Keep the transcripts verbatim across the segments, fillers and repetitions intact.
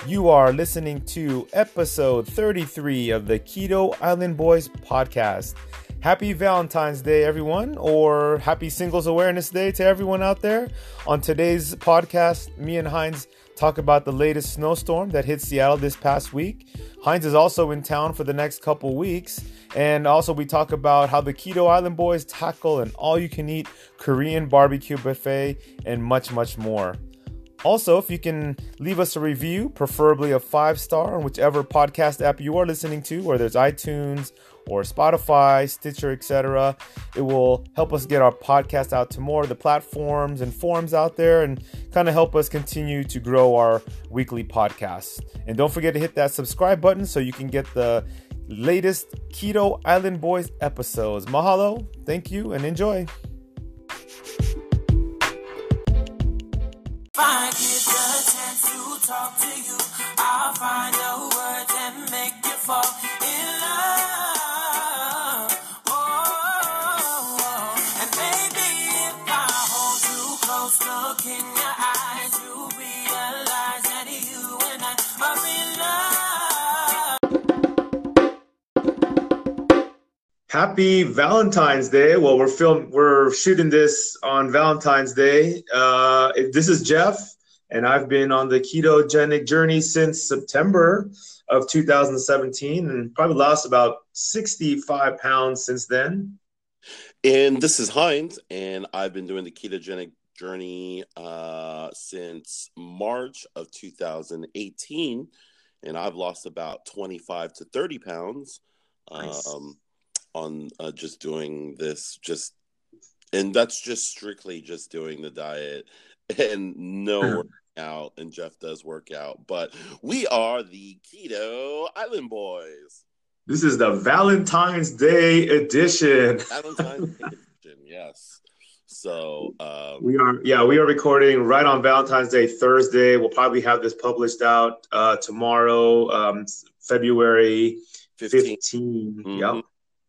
You are listening to episode thirty-three of the Keto Island Boys podcast. Happy Valentine's Day, everyone, or happy Singles Awareness Day to everyone out there. On today's podcast, me and Heinz talk about the latest snowstorm that hit Seattle this past week. Heinz is also in town for the next couple weeks. And also we talk about how the Keto Island Boys tackle an all-you-can-eat Korean barbecue buffet and much, much more. Also, if you can leave us a review, preferably a five-star on whichever podcast app you are listening to, whether it's iTunes or Spotify, Stitcher, et cetera, it will help us get our podcast out to more of the platforms and forums out there and kind of help us continue to grow our weekly podcasts. And don't forget to hit that subscribe button so you can get the latest Keto Island Boys episodes. Mahalo, thank you, and enjoy. If I get the chance to talk to you, I'll find the words and make you fall in love. Oh, and maybe if I hold you close, look in your eyes, you realize that you and I are in love. Happy Valentine's Day. Well, we're film we're shooting this on Valentine's Day. Uh, this is Jeff, and I've been on the ketogenic journey since September of two thousand seventeen, and probably lost about sixty-five pounds since then. And this is Heinz, and I've been doing the ketogenic journey uh, since March of two thousand eighteen, and I've lost about twenty-five to thirty pounds. Nice. Um, on uh, just doing this, just and that's just strictly just doing the diet and no working out. And Jeff does work out, but we are the Keto Island Boys. This is the Valentine's Day edition. Valentine's Day edition, yes. So uh, we are, yeah, we are recording right on Valentine's Day, Thursday. We'll probably have this published out uh, tomorrow, um, February fifteenth. Mm-hmm. Yep.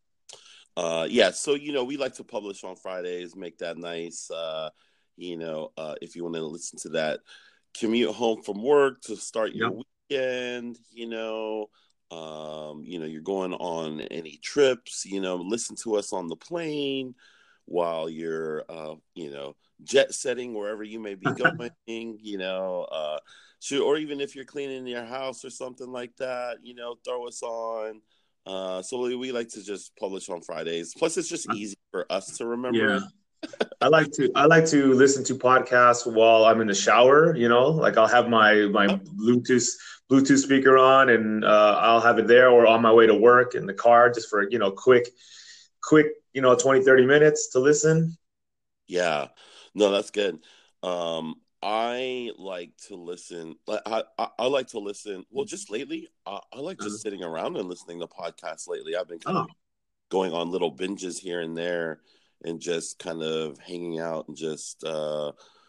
Uh, yeah, so, you know, we like to publish on Fridays, make that nice. Uh, you know, uh, if you want to listen to that, commute home from work to start your Yep. weekend, you know, um, you know, you're going on any trips, you know, listen to us on the plane while you're, uh, you know, jet setting wherever you may be going, you know, uh, should, or even if you're cleaning your house or something like that, you know, throw us on. Uh, so we, we like to just publish on Fridays. Plus, it's just easy for us to remember. Yeah. I like to I like to listen to podcasts while I'm in the shower. You know, like I'll have my my Bluetooth Bluetooth speaker on, and uh, I'll have it there, or on my way to work in the car, just for you know quick quick you know twenty, thirty minutes to listen. Yeah, no, that's good. Um, I like to listen. I, I, I like to listen. Well, just lately, I, I like just sitting around and listening to podcasts lately. I've been kind Oh. of going on little binges here and there and just kind of hanging out and just uh,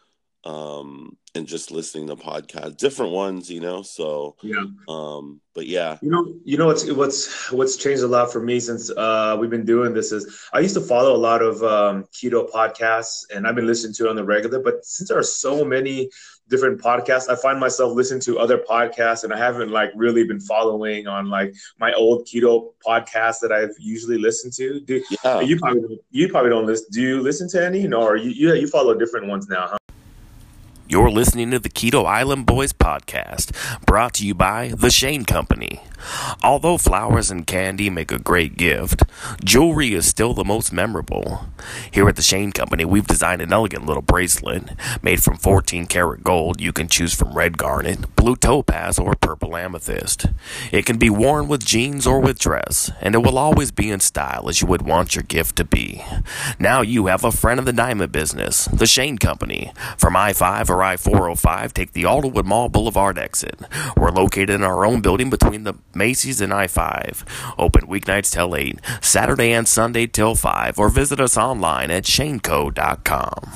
um, and just listening to podcasts, different ones, you know. So Yeah. um, but yeah, You know, you know what's what's what's changed a lot for me since uh, we've been doing this is I used to follow a lot of um, keto podcasts, and I've been listening to it on the regular. But since there are so many different podcasts, I find myself listening to other podcasts, and I haven't like really been following on like my old keto podcasts that I've usually listened to. Do yeah. you probably you probably don't listen? Do you listen to any? No, or you you, you follow different ones now, huh? You're listening to the Keto Island Boys podcast, brought to you by The Shane Company. Although flowers and candy make a great gift, jewelry is still the most memorable. Here at The Shane Company, we've designed an elegant little bracelet made from fourteen karat gold. You can choose from red garnet, blue topaz, or purple amethyst. It can be worn with jeans or with dress, and it will always be in style as you would want your gift to be. Now you have a friend of the diamond business, The Shane Company. From I five or I four oh five, take the Alderwood Mall Boulevard exit. We're located in our own building between the Macy's and I five. Open weeknights till eight, Saturday and Sunday till five, or visit us online at shaneco dot com.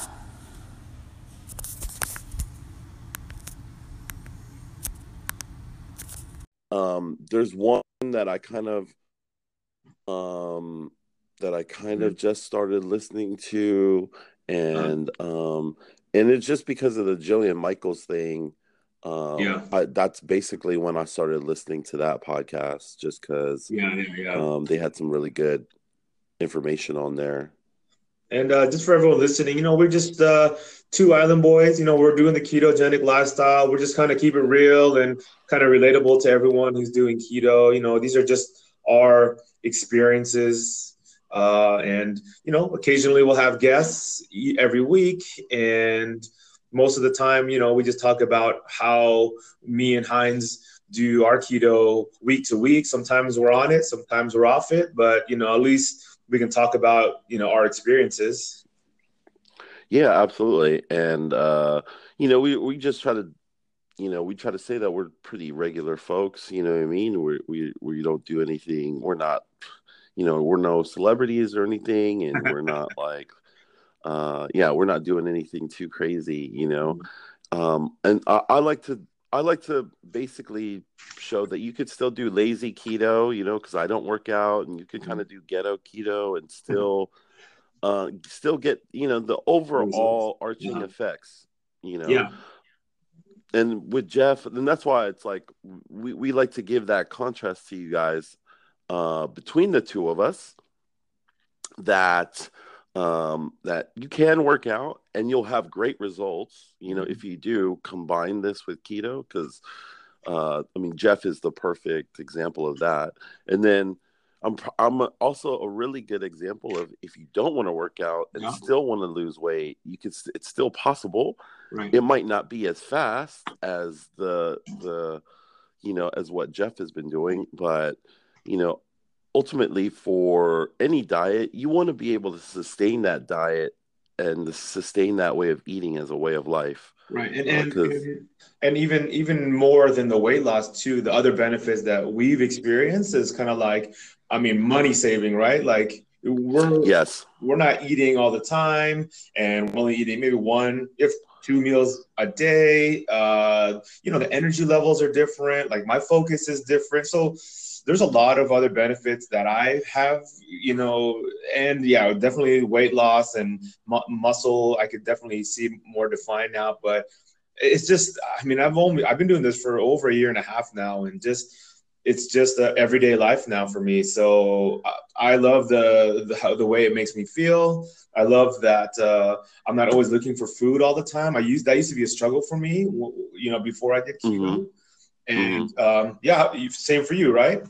Um, there's one that I kind of um that I kind of just started listening to, and um and it's just because of the Jillian Michaels thing. Um, Yeah. I, that's basically when I started listening to that podcast, just because Yeah. Yeah. Yeah. um, they had some really good information on there. And uh, just for everyone listening, you know, we're just uh, two island boys. You know, we're doing the ketogenic lifestyle. We're just kind of keep it real and kind of relatable to everyone who's doing keto. You know, these are just our experiences. Uh, and, you know, occasionally we'll have guests e- every week. And most of the time, you know, we just talk about how me and Heinz do our keto week to week. Sometimes we're on it, sometimes we're off it. But, you know, at least we can talk about, you know, our experiences. Yeah, absolutely. And uh, you know, we we just try to, you know, we try to say that we're pretty regular folks. You know what I mean? We we we don't do anything. We're not, you know, we're no celebrities or anything, and we're not like, uh, yeah, we're not doing anything too crazy. You know, um, and I, I like to. I like to basically show that you could still do lazy keto, you know, because I don't work out, and you can kind of do ghetto keto and still uh, still get, you know, the overall arching Yeah. effects, you know. Yeah. And with Jeff, and that's why it's like we, we like to give that contrast to you guys uh, between the two of us, that um, that you can work out and you'll have great results, you know, if you do combine this with keto, because uh, I mean, Jeff is the perfect example of that. And then I'm I'm also a really good example of, if you don't want to work out and Yeah. still want to lose weight, you can. It's still possible. Right. It might not be as fast as the the you know as what Jeff has been doing, but you know, ultimately for any diet, you want to be able to sustain that diet and to sustain that way of eating as a way of life. Right. And and Because and, and even even more than the weight loss too, the other benefits that we've experienced is kind of like, I mean, money saving, right? Like we're yes, we're not eating all the time, and we're only eating maybe one, if two meals a day. Uh, you know, the energy levels are different. Like my focus is different. So there's a lot of other benefits that I have, you know, and yeah, definitely weight loss and mu- muscle. I could definitely see more defined now, but it's just, I mean, I've only, I've been doing this for over a year and a half now, and just, it's just a everyday life now for me. So I, I love the, the, how, the way it makes me feel. I love that uh, I'm not always looking for food all the time. I used, that used to be a struggle for me, you know, before I did mm-hmm, keto. And mm-hmm. um, yeah, same for you, right?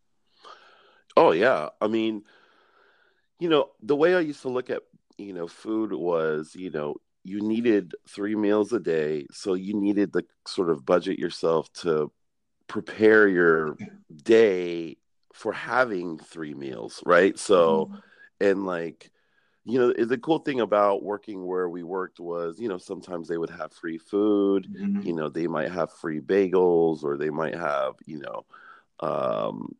Oh yeah. I mean, you know, the way I used to look at, you know, food was, you know, you needed three meals a day, so you needed to sort of budget yourself to prepare your day for having three meals, right? So, and like, you know, the cool thing about working where we worked was, you know, sometimes they would have free food, Mm-hmm. you know, they might have free bagels, or they might have, you know, um,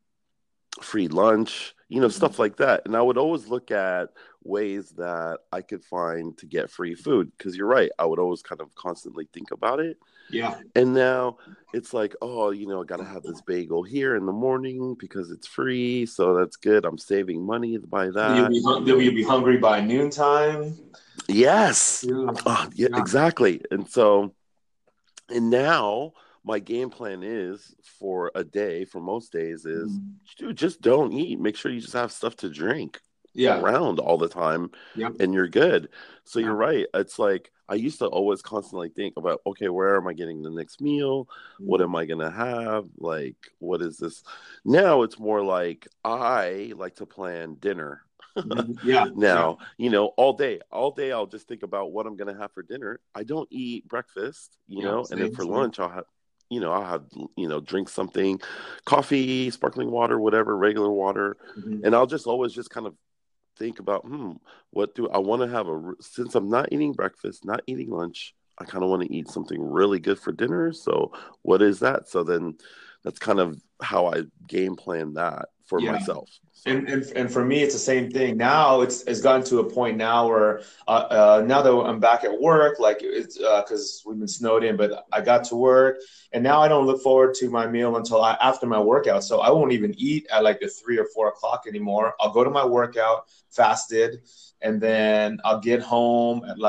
free lunch, you know, stuff like that. And I would always look at ways that I could find to get free food, because you're right, I would always kind of constantly think about it. Yeah. And now it's like, oh, you know, I got to have this bagel here in the morning because it's free. So that's good. I'm saving money by You'll that. be, hun- you'll be hungry by noontime. Yes. Yeah. Oh, yeah, Yeah. exactly. And so, and now my game plan is for a day, for most days, is dude, just don't eat. Make sure you just have stuff to drink Yeah. around all the time, Yeah. and you're good. So Yeah. you're right. It's like I used to always constantly think about, okay, where am I getting the next meal? What am I gonna have? Like, what is this? Now it's more like I like to plan dinner. Mhm. Yeah. Yeah. Now, you know, all day, all day I'll just think about what I'm gonna have for dinner. I don't eat breakfast, you Yeah. know, and then Same. for Same. lunch I'll have, you know, I'll have, you know, drink something, coffee, sparkling water, whatever, regular water, Mhm. and I'll just always just kind of think about, hmm, what do I want to have a, since I'm not eating breakfast, not eating lunch, I kind of want to eat something really good for dinner. So what is that? So then that's kind of how I game plan that for Yeah. myself. So. And, and and for me, it's the same thing. Now it's it's gotten to a point now where uh, uh, now that I'm back at work, like it's because uh, we've been snowed in, but I got to work, and now I don't look forward to my meal until I, after my workout. So I won't even eat at like the three or four o'clock anymore. I'll go to my workout fasted, and then I'll get home at like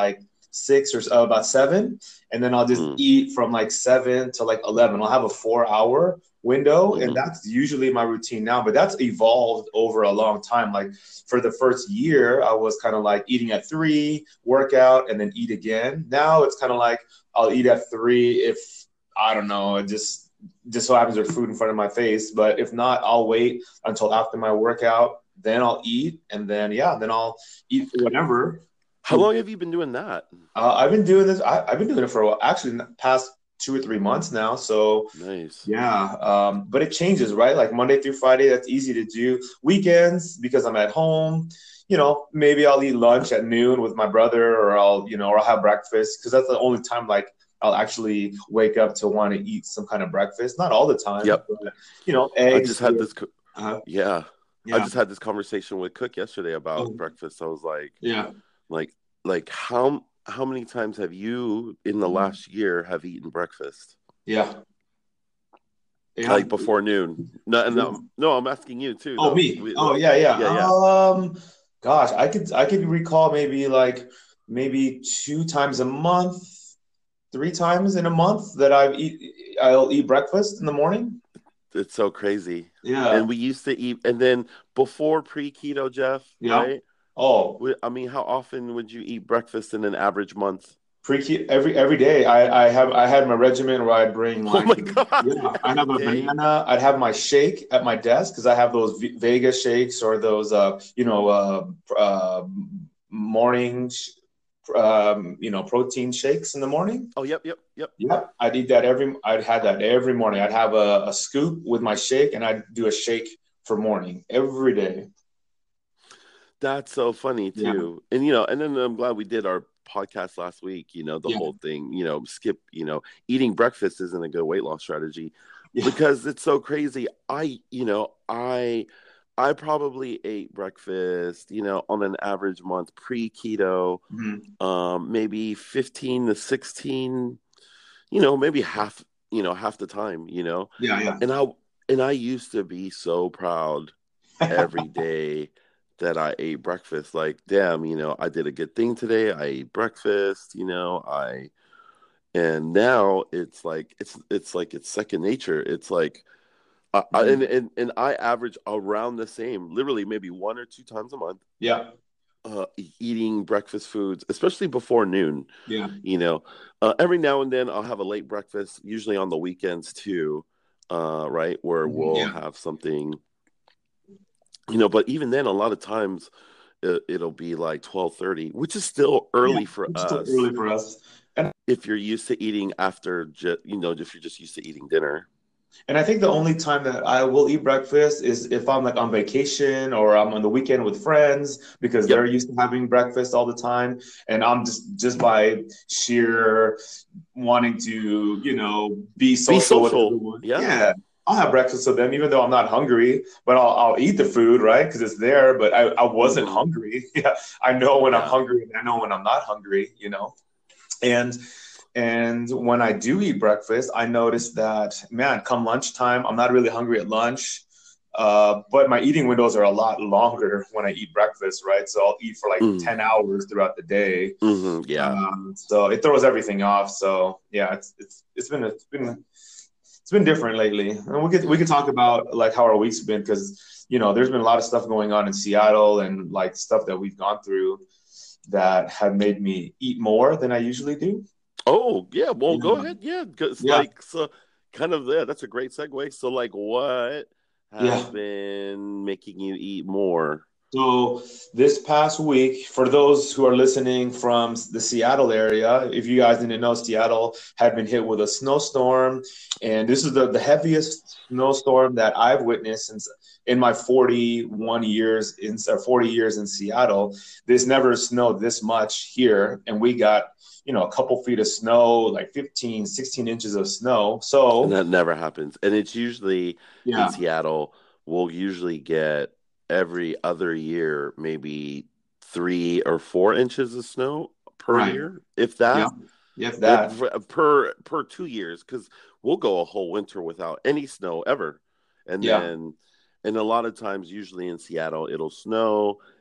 six or uh, about seven, and then I'll just Mm. eat from like seven to like eleven. I'll have a four hour window, Mhm. and that's usually my routine now. But that's evolved over a long time. Like for the first year, I was kind of like eating at three, workout, and then eat again. Now it's kind of like I'll eat at three if I don't know, it just just so happens there's food in front of my face. But if not, I'll wait until after my workout. Then I'll eat, and then yeah, then I'll eat whatever. How long have you been doing that? Uh, I've been doing this. I, I've been doing it for a while, actually, in the past two or three months now. So Nice. yeah, um, but it changes, right? Like Monday through Friday, that's easy to do. Weekends, because I'm at home, you know, maybe I'll eat lunch at noon with my brother, or I'll, you know, or I'll have breakfast, because that's the only time like I'll actually wake up to want to eat some kind of breakfast. Not all the time, Yep. but you know, I eggs. just had with- this. Co- uh, yeah. yeah, I just had this conversation with Cook yesterday about Oh. breakfast. I was like, yeah, like, like how how many times have you in the Mhm. last year have eaten breakfast? yeah, yeah. Like before noon? No, no, Yeah. no. I'm asking you too. Oh, though. me. We- Oh, yeah, yeah. yeah, yeah. Um, gosh, I could I could recall maybe like maybe two times a month, three times in a month that I've eat I'll eat breakfast in the morning. It's so crazy. Yeah. And we used to eat, and then before pre keto, Jeff, Yeah. right? Oh, We- I mean, how often would you eat breakfast in an average month? pre every every day. I I have I had my regimen where I'd bring Oh like my God. yeah, I have a Dang. banana. I'd have my shake at my desk because I have those V- Vega shakes or those uh you know uh, uh morning sh- um you know protein shakes in the morning. Oh, yep, yep, yep. Yep, I'd eat that every. I'd have that every morning. I'd have a, a scoop with my shake, and I'd do a shake for morning every day. That's so funny Yeah. too. And you know, and then I'm glad we did our podcast last week, you know, the Yeah. whole thing, you know, skip, you know, eating breakfast isn't a good weight loss strategy Yeah. because it's so crazy. I, you know, I I probably ate breakfast, you know, on an average month pre-keto, Mhm. um, maybe fifteen to sixteen, you know, maybe half, you know, half the time, you know. Yeah, yeah. And I and I used to be so proud every day that I ate breakfast. Like, damn, you know, I did a good thing today. I ate breakfast, you know, I and now it's like it's it's like it's second nature. It's like uh, I, and, and and I average around the same, literally maybe one or two times a month, Yeah, uh, eating breakfast foods, especially before noon. yeah, You know, uh, every now and then I'll have a late breakfast, usually on the weekends too, uh, right, where Mhm, we'll yeah. have something, you know. But even then, a lot of times it, it'll be like twelve thirty, which is still early Yeah, for it's still us. early for us. And If you're used to eating after, ju- you know, if you're just used to eating dinner. and I think the only time that I will eat breakfast is if I'm like on vacation or I'm on the weekend with friends because Yep. they're used to having breakfast all the time, and I'm just just by sheer wanting to, you know, be social, with social, everyone. yeah. Yeah, I'll have breakfast with them even though I'm not hungry, but I'll I'll eat the food, right? Because it's there, but I, I wasn't Mhm. hungry. Yeah, I know when I'm Yeah. hungry and I know when I'm not hungry, you know. And and when I do eat breakfast, I notice that, man, come lunchtime, I'm not really hungry at lunch. Uh, but my eating windows are a lot longer when I eat breakfast, right? So I'll eat for like Mm. ten hours throughout the day. hmm Yeah. Um, so it throws everything off. So yeah, it's it's it's been it's been it's been different lately. And we could we could talk about like how our weeks have been because you know there's been a lot of stuff going on in Seattle and like stuff that we've gone through that have made me eat more than I usually do. Oh, yeah. Well, go Yeah. ahead. Yeah. 'Cause, Yeah. like, so kind of, yeah, that's a great segue. So, like, what has Yeah. been making you eat more? So this past week, for those who are listening from the Seattle area, if you guys didn't know, Seattle had been hit with a snowstorm, and this is the, the heaviest snowstorm that I've witnessed since in my forty-one years in or forty years in Seattle. This never snowed this much here, and we got, you know, a couple feet of snow, like fifteen, sixteen inches of snow. And So that never happens. And it's usually yeah, in Seattle, we'll usually get every other year maybe three or four inches of snow per right. year, if that. Yeah. Yes, that. If- per per two years, because we'll go a whole winter without any snow ever, and Yeah. then and a lot of times, usually in Seattle, it'll snow,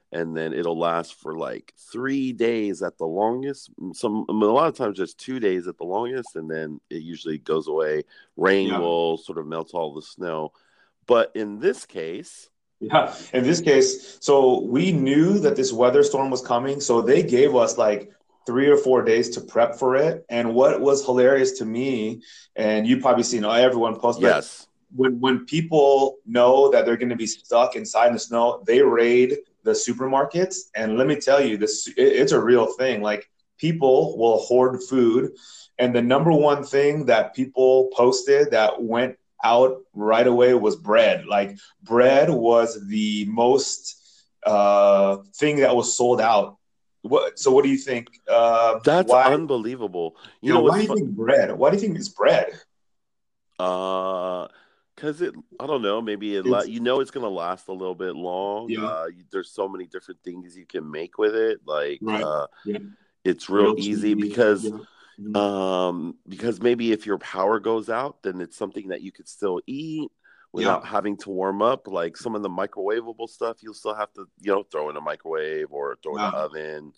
and then it'll last for like three days at the longest. Some a lot of times just two days at the longest, and then it usually goes away. Rain Yeah. will sort of melt all the snow. But in this case, Yeah, in this case, so we knew that this weather storm was coming, so they gave us like three or four days to prep for it. And what was hilarious to me, and you probably seen everyone post, but yes, when when people know that they're going to be stuck inside in the snow, they raid the supermarkets. And let me tell you, this it, it's a real thing. Like, people will hoard food, and the number one thing that people posted that went out right away was bread. Like, bread was the most uh, thing that was sold out. What? So what do you think? Uh, that's why? unbelievable. You You know know, why what's do you fun? think bread? Why do you think it's bread? Uh, because it, I don't know, maybe it, la- It's you know, it's gonna last a little bit long. yeah, Uh, you, there's so many different things you can make with it. Like, right. uh, Yeah, it's real grilled easy cheese. because, Yeah. Mhm. um, because maybe if your power goes out, then it's something that you could still eat without Yeah. having to warm up. Like some of the microwavable stuff, you'll still have to, you know, throw in a microwave or throw in an Yeah. oven.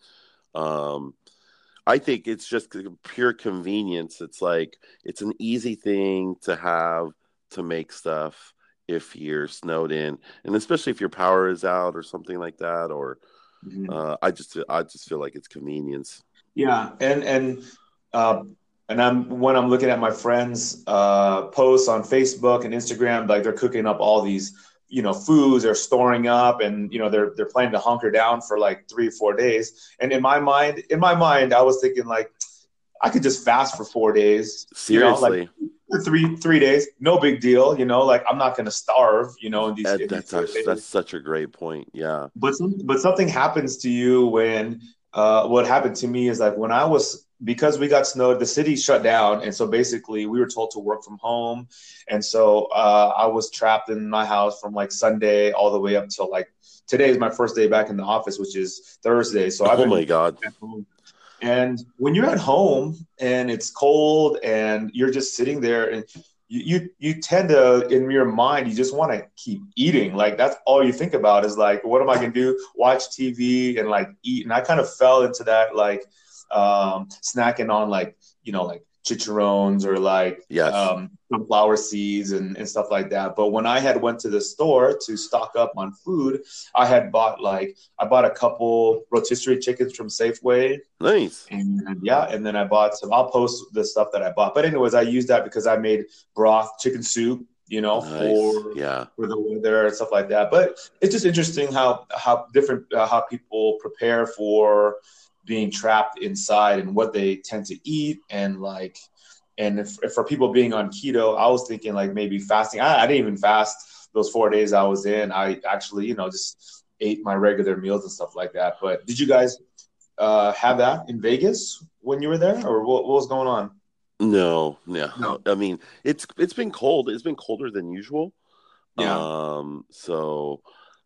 Um, I think it's just pure convenience. It's like it's an easy thing to have to make stuff if you're snowed in, and especially if your power is out or something like that. Or Mhm. uh, I just I just feel like it's convenience. Yeah, and and uh, and I'm when I'm looking at my friends' uh, posts on Facebook and Instagram, like they're cooking up all these, you know, foods, they're storing up, and you know they're they're planning to hunker down for like three or four days. And in my mind, in my mind, I was thinking like I could just fast for four days, you know, like Seriously, three three days, no big deal, you know, like I'm not gonna starve, you know, in these Ed, in these that's four actually, that's days. such a great point. Yeah, But some, but something happens to you when uh, what happened to me is like when I was because we got snowed, the city shut down, and so basically we were told to work from home, and so uh, I was trapped in my house from like Sunday all the way up till like today is my first day back in the office, which is Thursday. So I've oh my been God, at home. And when you're at home and it's cold and you're just sitting there and you, you, you tend to, in your mind, you just want to keep eating. Like that's all you think about is like, what am I going to do? Watch T V and like eat. And I kind of fell into that, like um, snacking on like, you know, like chicharrones or like yes, um, sunflower seeds and, and stuff like that. But when I had went to the store to stock up on food, I had bought like, I bought a couple rotisserie chickens from Safeway. nice, And yeah, and then I bought some. I'll post the stuff that I bought. But anyways, I used that because I made broth, chicken soup, you know, nice, for yeah. for the weather and stuff like that. But it's just interesting how how different uh, how people prepare for being trapped inside and what they tend to eat and like. And if, if for people being on keto, I was thinking like maybe fasting. I, I didn't even fast those four days I was in. I actually, you know, just ate my regular meals and stuff like that. But did you guys uh, have that in Vegas when you were there, or what, what was going on? No, no. No. I mean, it's it's been cold. It's been colder than usual. Yeah. Um, so,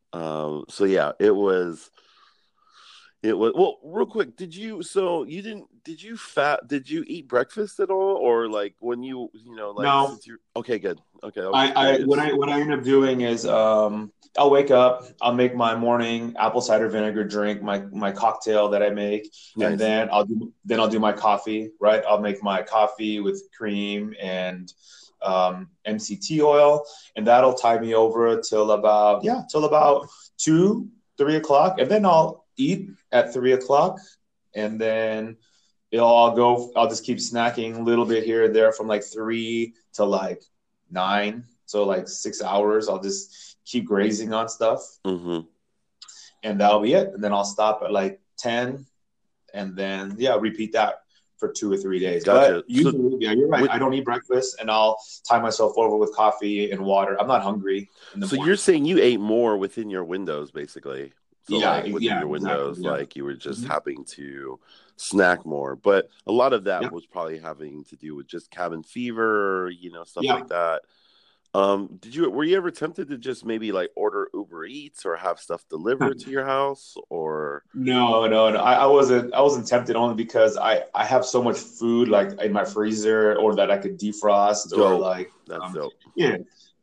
um, so yeah, it was. It was well. Real quick, did you? So you didn't? Did you fat? Did you eat breakfast at all, or like when you, you know, like No. since you? Okay, good. Okay, I was I, just I what curious. I what I end up doing is um, I'll wake up, I'll make my morning apple cider vinegar drink, my my cocktail that I make, and Nice. then I'll do then I'll do my coffee. Right, I'll make my coffee with cream and um, M C T oil, and that'll tie me over till about yeah till about two three o'clock, and then I'll eat at three o'clock, and then it'll all go. I'll just keep snacking a little bit here and there from like three to like nine, so like six hours. I'll just keep grazing on stuff, Mm-hmm. and that'll be it. And then I'll stop at like ten, and then yeah, repeat that for two or three days. Gotcha. But usually, So, yeah, you're right. with, I don't eat breakfast, and I'll tie myself over with coffee and water. I'm not hungry in the so morning. you're saying you ate more within your windows, basically. So, Yeah, like within yeah, your exactly. windows, Yeah. like you were just Mhm. having to snack more. But a lot of that Yeah. was probably having to do with just cabin fever, you know, stuff Yeah. like that. Um, did you were you ever tempted to just maybe like order Uber Eats or have stuff delivered to your house or No, no, no. I, I wasn't. I wasn't tempted only because I I have so much food like in my freezer or that I could defrost or dope? like That's um dope. yeah.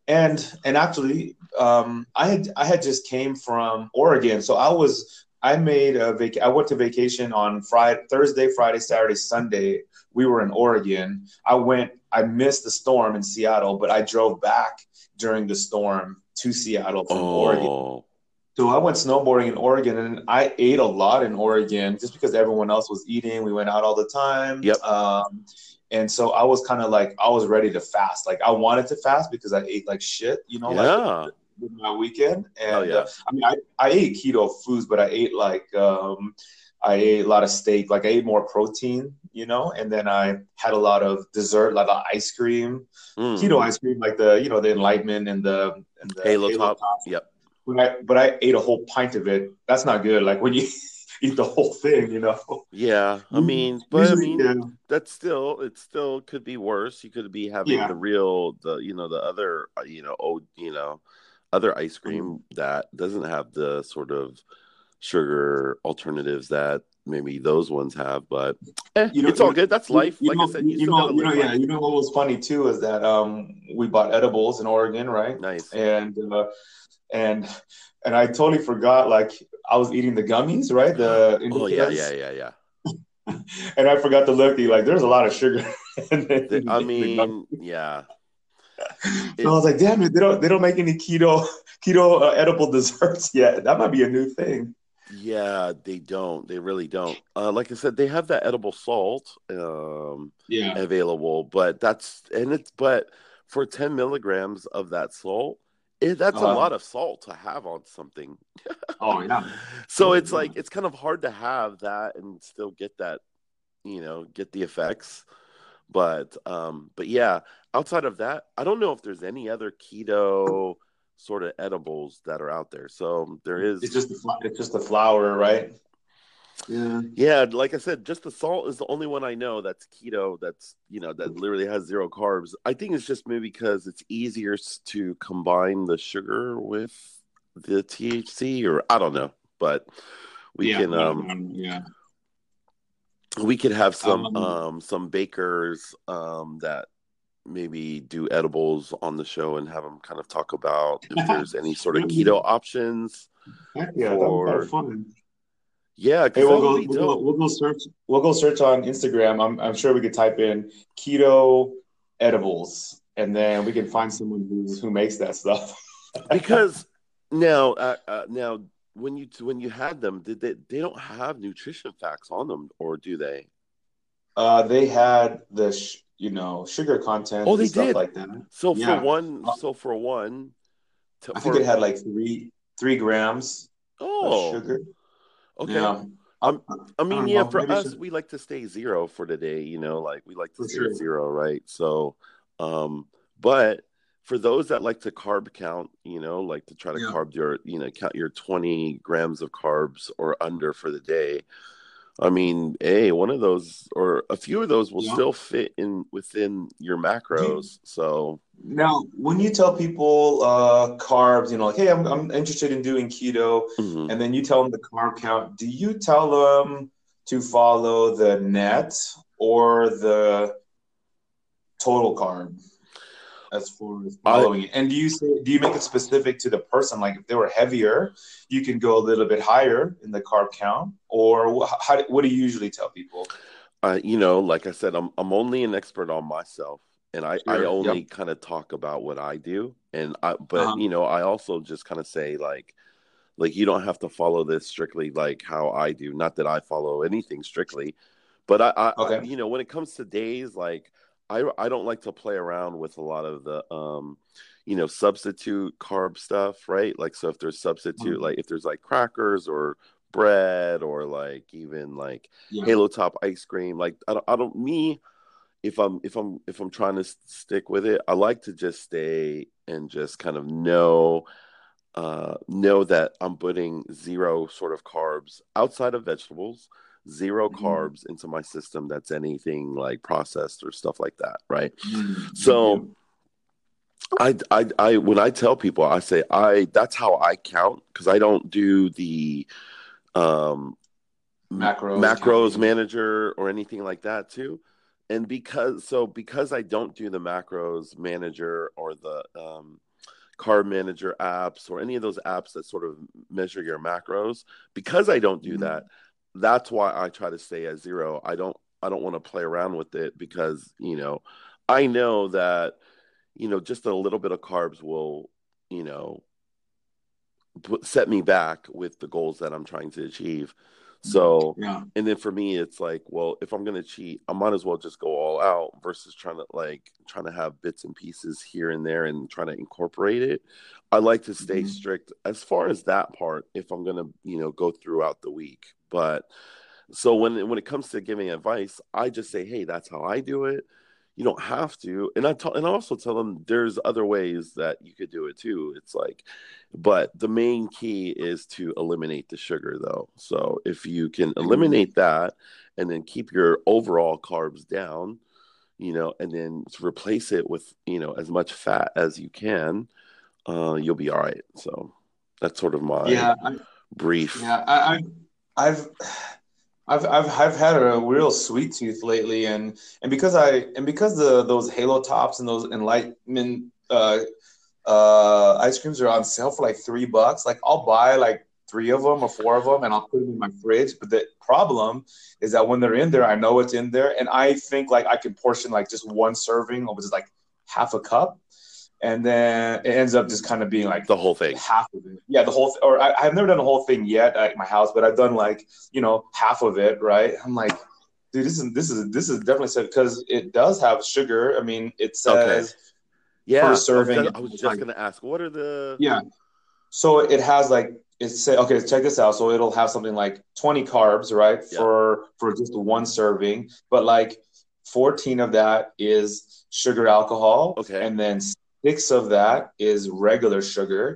and and actually, um, I had I had just came from Oregon, so I was I made a vac. I went to vacation on Friday, Thursday, Friday, Saturday, Sunday. We were in Oregon. I went. I missed the storm in Seattle, but I drove back during the storm to Seattle from Oregon. Oh, So I went snowboarding in Oregon, and I ate a lot in Oregon just because everyone else was eating. We went out all the time. yep. Um, and so I was kind of like, I was ready to fast. Like I wanted to fast because I ate like shit, you know, like Yeah. with my weekend. Hell And yeah. uh, I mean, I, I ate keto foods, but I ate like, um, I ate a lot of steak. Like I ate more protein, you know, and then I had a lot of dessert, like the ice cream, Mm. keto ice cream, like the, you know, the Enlightenment and the, and the Halo, Halo top. Top. Yep. But I, but I ate a whole pint of it. That's not good. Like when you eat the whole thing, you know. Yeah. I mean, but I Usually, mean, yeah, that's still, it still could be worse. You could be having yeah. the real, the, you know, the other, uh, you know, oh, you know, other ice cream that doesn't have the sort of sugar alternatives that maybe those ones have, but eh, You know, it's all you, good. That's you, life. you Like I know, said, you you still know, gotta you live know, yeah. life. You know what was funny too is that um we bought edibles in Oregon, right? Nice. And uh, and and I totally forgot. Like I was eating the gummies, right? The Oh yeah, indicas, yeah, yeah, yeah. and I forgot to look. Like there's a lot of sugar in the, The, in I the, in the gummies. mean, yeah. So I was like, damn it, they don't they don't make any keto keto uh, edible desserts yet. That might be a new thing. Yeah, they don't. They really don't. Uh, like I said, they have that edible salt um, Yeah. available, but that's and it's but for ten milligrams of that salt, it, that's a Uh, lot of salt to have on something. oh yeah. So Oh, it's yeah. like it's kind of hard to have that and still get that, you know, get the effects. But um, but yeah, outside of that, I don't know if there's any other keto sort of edibles that are out there. So there is. It's just the fl- it's just the flour, right? Yeah. Yeah, like I said, just the salt is the only one I know that's keto. That's you know that literally has zero carbs. I think it's just maybe because it's easier s- to combine the sugar with the T H C, or I don't know. But we Yeah. can no, um no, yeah. we could have some Um, um some bakers um that maybe do edibles on the show and have them kind of talk about if there's any sort of keto options heck yeah, that would be for fun. yeah, Hey, because we'll that would go, be we'll go, dope. we'll go search, we'll go search on Instagram. I'm, I'm sure we could type in keto edibles, and then we can find someone who's who makes that stuff. Because now, uh, uh, now when you when you had them, did they they don't have nutrition facts on them, or do they? Uh, they had the, sh- you know, sugar content Oh, and they stuff did. like that. So for Yeah, one, Uh, so for one, to, I think it for had like three, three grams of oh, sugar. okay. Yeah, I, Um, I I mean, don't yeah, know, for maybe us, should we like to stay zero for the day. You know, like we like to for stay at sure. zero, right? So, um, but for those that like to carb count, you know, like to try to Yeah. carb your, you know, count your twenty grams of carbs or under for the day. I mean, hey, one of those or a few of those will Yeah. still fit in within your Do you, macros. So, now, when you tell people uh, carbs, you know, like, hey, I'm I'm interested in doing keto, mhm. and then you tell them the carb count, do you tell them to follow the net or the total carb as far as I following it? And do you say, do you make it specific to the person? Like if they were heavier, you can go a little bit higher in the carb count, or wh- how, what do you usually tell people? I, you know, like I said, I'm I'm only an expert on myself, and I I Sure. Yep. only kind of talk about what I do, and I but Uh-huh. you know, I also just kind of say like like you don't have to follow this strictly like how I do. Not that I follow anything strictly, but I, I, I Okay. you know, when it comes to days, like I I don't like to play around with a lot of the um, you know, substitute carb stuff, right? Like so if there's substitute, Uh-huh. like if there's like crackers or bread or like even like Yeah. Halo Top ice cream, like I don't I don't me if I'm if I'm if I'm trying to s- stick with it, I like to just stay and just kind of know uh, know that I'm putting zero sort of carbs outside of vegetables, zero Mhm. carbs into my system that's anything like processed or stuff like that, right? Mm, So yep. I, I, I, when I tell people, I say I, that's how I count because I don't do the um, m- Macros macros counting. manager or anything like that too. And because, so because I don't do the macros manager or the, um, carb manager apps or any of those apps that sort of measure your macros. Because I don't do that, that's why I try to stay at zero. I don't I don't want to play around with it because, you know, I know that, you know, just a little bit of carbs will, you know, put, set me back with the goals that I'm trying to achieve. So, Yeah. and then for me, it's like, well, if I'm going to cheat, I might as well just go all out versus trying to like, trying to have bits and pieces here and there and trying to incorporate it. I like to stay Mhm. strict as far as that part if I'm going to, you know, go throughout the week. But so when, when it comes to giving advice, I just say, hey, that's how I do it. You don't have to. And I tell, and I also tell them there's other ways that you could do it too. It's like, but the main key is to eliminate the sugar though. So if you can eliminate that and then keep your overall carbs down, you know, and then to replace it with, you know, as much fat as you can, uh, you'll be all right. So that's sort of my Yeah. I, brief. yeah. I, I, I've, I've I've I've had a real sweet tooth lately, and and because I and because the those Halo Tops and those Enlightenment uh, uh, ice creams are on sale for like three bucks. Like I'll buy like three of them or four of them, and I'll put them in my fridge. But the problem is that when they're in there, I know it's in there, and I think like I can portion like just one serving, or just like half a cup, and then it ends up just kind of being like The whole thing. half of it. Yeah, the whole th- or I, I've never done the whole thing yet at my house, but I've done like, you know, half of it, right? I'm like, dude, this is this is this is definitely said because it does have sugar. I mean, it says Yeah. I per was serving. just, I was it's just like, going to ask, what are the, yeah. So it has like it's say okay, check this out. So it'll have something like twenty carbs, right? Yeah. For for just one serving, but like fourteen of that is sugar alcohol. Okay. And then six of that is regular sugar.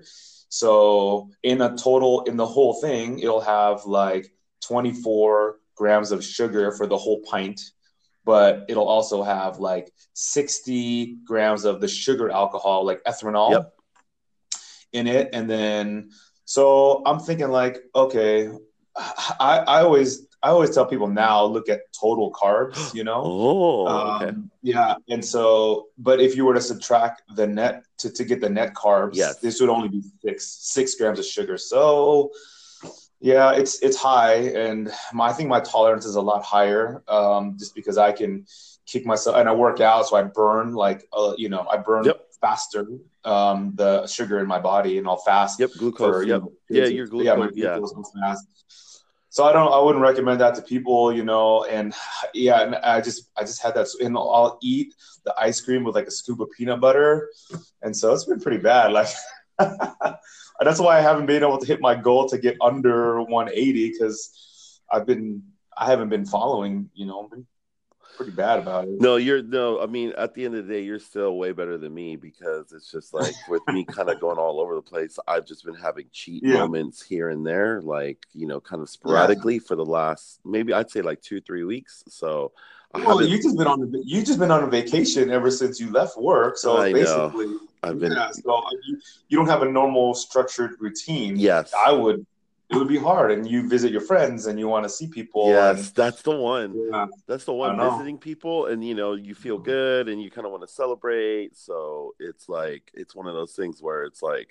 So in a total, in the whole thing, it'll have like twenty-four grams of sugar for the whole pint, but it'll also have like sixty grams of the sugar alcohol, like ethanol, Yep. in it. And then, so I'm thinking like, okay, I, I always, I always tell people now, look at total carbs, you know? Oh, okay. Um, yeah. And so, but if you were to subtract the net to, to get the net carbs, Yes. this would only be six, six grams of sugar. So yeah, it's, it's high. And my, I think my tolerance is a lot higher, um, just because I can kick myself and I work out. So I burn like, uh, you know, I burn Yep. faster, um, the sugar in my body, and I'll fast. Yep. Glucose. For, you Yep. know, Yeah. periods Your of- yeah, my glucose. Yeah. glucose goes fast. So I don't, I wouldn't recommend that to people, you know, and yeah, and I just, I just had that, and I'll eat the ice cream with like a scoop of peanut butter. And so it's been pretty bad. Like, that's why I haven't been able to hit my goal to get under one eighty. Cause I've been, I haven't been following, you know, been pretty bad about it. No, you're no. I mean, at the end of the day, you're still way better than me because it's just like with me kind of going all over the place. I've just been having cheat Yeah. moments here and there, like you know, kind of sporadically for the last maybe I'd say like two, three weeks. So I Well, haven't. you just been on, a, you just been on a vacation ever since you left work. So I know. basically, I've been. yeah, so you, you don't have a normal structured routine. Yes. I would, it would be hard. And you visit your friends and you want to see people. Yes, that's the one. And, yeah. That's the I one. know. Visiting people, and you know, you feel good, and you kind of want to celebrate. So it's like it's one of those things where it's like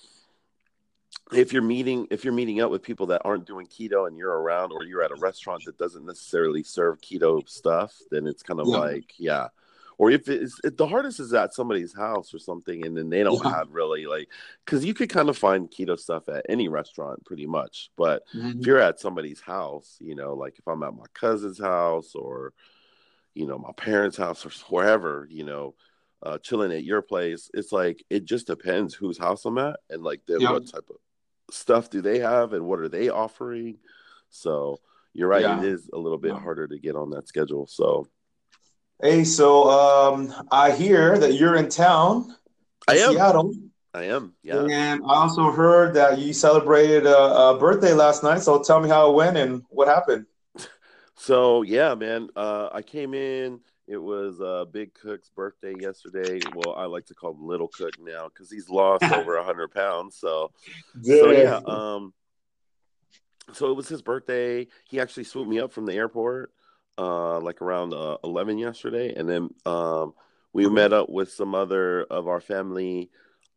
if you're meeting if you're meeting up with people that aren't doing keto, and you're around, or you're at a restaurant that doesn't necessarily serve keto stuff, then it's kind of Yeah. like yeah. Or if it's it, the hardest is at somebody's house or something, and then they don't Yeah. have really like because you could kind of find keto stuff at any restaurant pretty much, but Mhm. if you're at somebody's house, you know, like if I'm at my cousin's house or, you know, my parents' house or wherever, you know, uh, chilling at your place, it's like, it just depends whose house I'm at and like the, Yep. what type of stuff do they have and what are they offering. So you're right. Yeah. It is a little bit Yeah. harder to get on that schedule. So Hey, so um, I hear that you're in town in I am. Seattle. I am. Yeah. And I also heard that you celebrated a, a birthday last night. So tell me how it went and what happened. So yeah, man, uh, I came in. It was uh, Big Cook's birthday yesterday. Well, I like to call him Little Cook now because he's lost over a hundred pounds. So, so yeah. Um, so it was his birthday. He actually swooped me up from the airport, uh, like around uh, eleven yesterday, and then um, we Okay. met up with some other of our family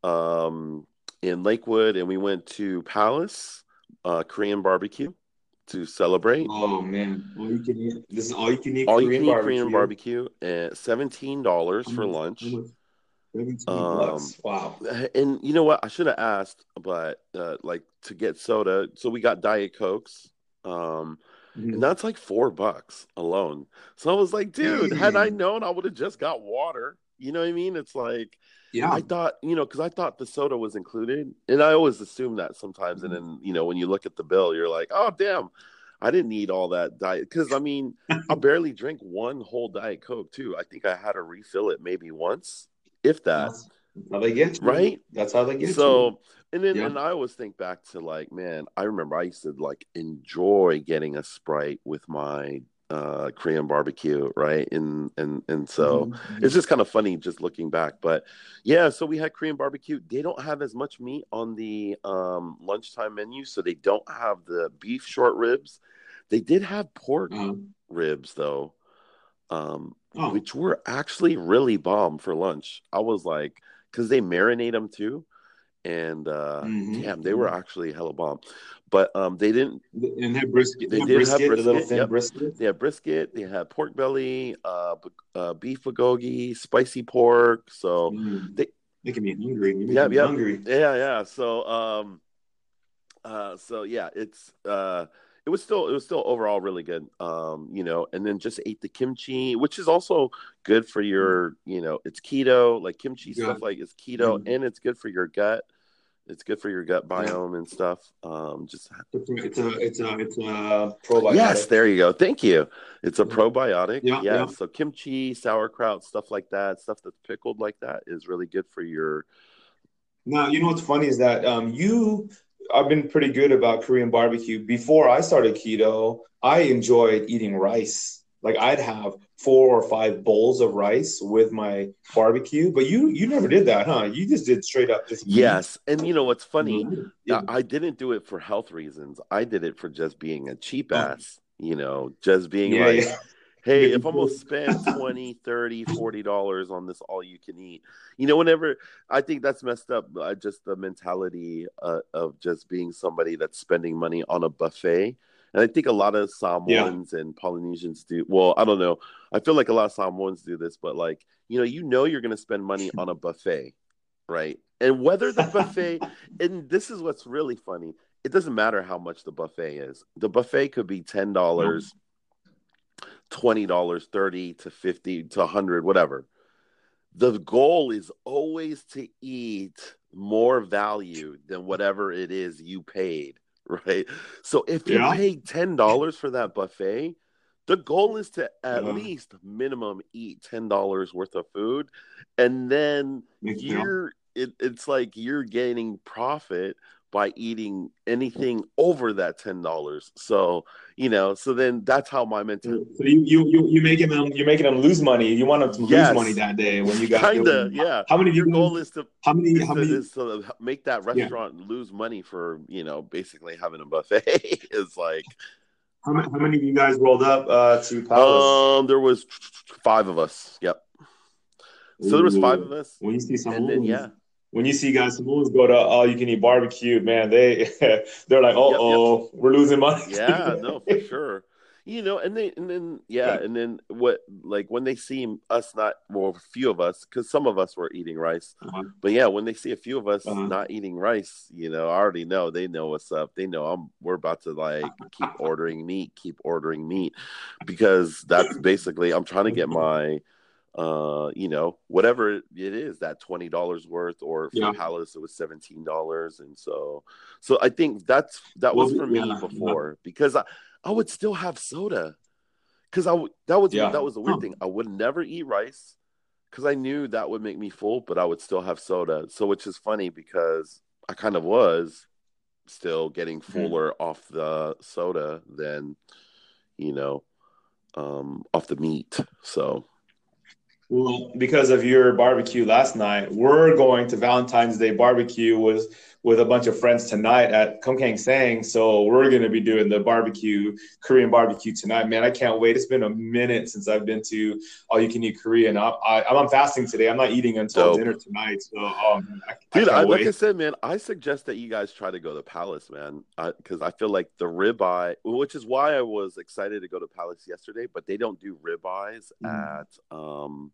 um, in Lakewood, and we went to Palace uh, Korean barbecue to celebrate. Oh man, all you can eat. This is all you can eat All you Korean can eat Korean barbecue. barbecue at seventeen dollars How for much? How lunch. much? Seventeen Um, bucks. Wow. and you know what? I should have asked, but uh, like to get soda, so we got Diet Cokes. Um, and Mhm. that's like four bucks alone. So I was like, dude, had I Dang. known, I would have just got water. You know what I mean? It's like Yeah. I thought, you know, because I thought the soda was included, and I always assume that sometimes. And then, you know, when you look at the bill, you're like, oh, damn, I didn't need all that diet. Because I mean, I barely drink one whole Diet Coke too. I think I had to refill it maybe once, if that, That's how they get you. right? That's how they get you. So, and then, Yeah. and I always think back to like, man, I remember I used to like enjoy getting a Sprite with my uh, Korean barbecue, right? And and and so Mhm. it's just kind of funny just looking back. But yeah, so we had Korean barbecue. They don't have as much meat on the um, lunchtime menu, so they don't have the beef short ribs. They did have pork Uh, ribs though, um, oh. which were actually really bomb for lunch. I was like, because they marinate them too, and uh, Mhm. damn, they were actually hella bomb. But um, they didn't. And have brisket. They Have did have brisket, the little brisket. thin Yep, brisket. they had brisket. They had pork belly, uh, b- uh beef bulgogi, spicy pork. So Mm. they, Making me hungry. You're making yep, me yep, hungry. yeah, yeah. So um, uh, so yeah, it's uh. It was still it was still overall really good, um, you know. And then just ate the kimchi, which is also good for your, you know, it's keto. Like kimchi Yeah. stuff like is keto, Yeah. and it's good for your gut. It's good for your gut Yeah. biome and stuff. Um, just It's a it's a it's a, it's a probiotic. yes, there you go. Thank you. It's a Yeah. probiotic. Yeah. Yeah. Yeah. So kimchi, sauerkraut, stuff like that, stuff that's pickled like that is really good for your. Now, you know what's funny is that um, you, I've been pretty good about Korean barbecue. Before I started keto, I enjoyed eating rice. Like I'd have four or five bowls of rice with my barbecue. But you, you never did that, huh? You just did straight up just meat. Yes, and you know what's funny? Yeah. I, I didn't do it for health reasons. I did it for just being a cheap Oh. ass. You know, just being Yeah, like, yeah. hey, Making if I'm gonna food. spend twenty, thirty, forty dollars on this all you can eat, you know, whenever I think that's messed up, uh, just the mentality uh, of just being somebody that's spending money on a buffet. And I think a lot of Yeah. Samoans and Polynesians do. Well, I don't know. I feel like a lot of Samoans do this, but like, you know, you know, you're gonna spend money on a buffet, right? And whether the buffet, and this is what's really funny, it doesn't matter how much the buffet is. The buffet could be ten dollars. twenty dollars, thirty to fifty to one hundred, whatever. The goal is always to eat more value than whatever it is you paid, right? So if you Yeah. paid ten dollars for that buffet, the goal is to at Uh, least minimum eat ten dollars worth of food. And then Makes me- you're it, it's like you're gaining profit by eating anything over that ten dollars. So, you know, so then that's how my mentality. So you you you you making them you're making them lose money. You want them to Yes. lose money that day when you got Kinda, yeah. How many of you Your guys- goal is to how many is how to, many is to make that restaurant lose money for, you know, basically having a buffet. It's like how many, how many of you guys rolled up uh, to Palace? um there was five of us. Yep. So there was five of us. When you see And then Samoans, yeah. when you see guys Samoans go to all you can eat barbecue, man, they they're like, oh oh, we're losing money. Yeah, no, for sure. You know, and they and then yeah, and then what like when they see us not well, a few of us, because some of us were eating rice, Uh-huh. but yeah, when they see a few of us Uh-huh. not eating rice, you know, I already know they know what's up. They know I'm we're about to like keep ordering meat, keep ordering meat, because that's basically I'm trying to get my uh you know whatever it is, that twenty dollars worth, or for Yeah. Palace it was seventeen dollars. And so so I think that's that Well, was for me yeah, before, because I I would still have soda, because I would that was Yeah. that was the weird Huh. thing. I would never eat rice because I knew that would make me full, but I would still have soda. So which is funny because I kind of was still getting Mm-hmm. fuller off the soda than, you know, um, off the meat. So Well, because of your barbecue last night, we're going to Valentine's Day barbecue with with a bunch of friends tonight at Kum Kang Sang. So we're going to be doing the barbecue, Korean barbecue tonight. Man, I can't wait. It's been a minute since I've been to All You Can Eat Korean. I, I, I'm on fasting today. I'm not eating until Dope. dinner tonight. So, oh, man, I, Dude, I I, can't like wait. I said, man, I suggest that you guys try to go to Palace, man, because I, I feel like the ribeye, which is why I was excited to go to Palace yesterday, but they don't do ribeyes Mm. at um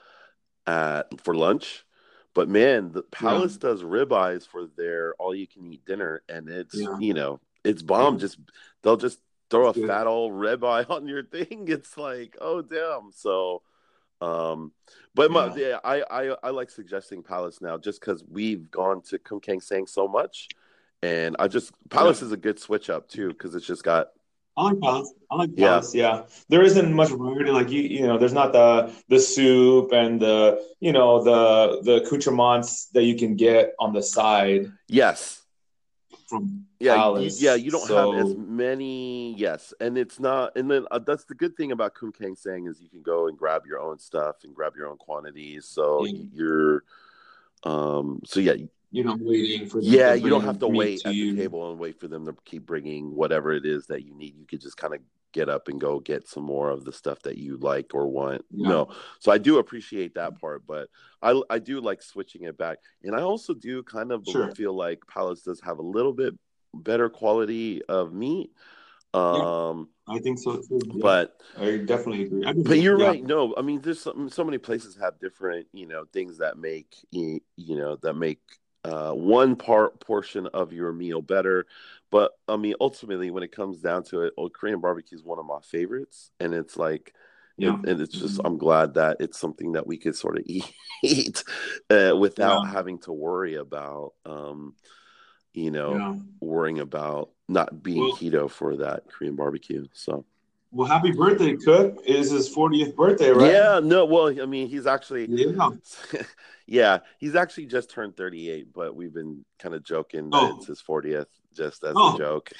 at for lunch. But man, the Palace does ribeyes for their all-you-can-eat dinner, and it's Yeah. you know it's bomb. Yeah. Just they'll just throw That's a good. fat old ribeye on your thing. It's like, oh damn. So. Um, but my, Yeah. yeah, I, I I like suggesting Palace now just because we've gone to Kum Kang Sang so much, and I just Palace Yeah. is a good switch up too because it's just got I like Palace. I like yeah Palace. Yeah, there isn't much variety. Like you, you know, there's not the the soup and the you know the the accoutrements that you can get on the side yes from yeah you, Palace. yeah you don't have as So many yes and it's not and then uh, that's the good thing about Kum Kang Sang is you can go and grab your own stuff and grab your own quantities so yeah, you're um so yeah you're not waiting for them Yeah, to you don't bring have to meat wait to at the you. table and wait for them to keep bringing whatever it is that you need. You could just kind of get up and go get some more of the stuff that you like or want. Yeah, No, so I do appreciate that part, but I I do like switching it back, and I also do kind of sure. feel like Palace does have a little bit better quality of meat. Yeah, Um, I think so too. Yeah, but I definitely agree. I but mean, you're yeah, right. No, I mean, there's so, so many places have different, you know, things that make you you know that make uh, one part portion of your meal better. But I mean, ultimately, when it comes down to it, oh, Korean barbecue is one of my favorites, and it's like, yeah, and, and it's just Mhm. I'm glad that it's something that we could sort of eat, eat uh, without yeah, having to worry about, um, you know, yeah. worrying about not being Well, keto for that Korean barbecue. So. well, happy birthday, Cook! It is his fortieth birthday, right? Yeah, no, well, I mean, he's actually, Yeah. yeah, he's actually just turned thirty-eight, but we've been kind of joking that Oh, it's his fortieth just as a oh, joke.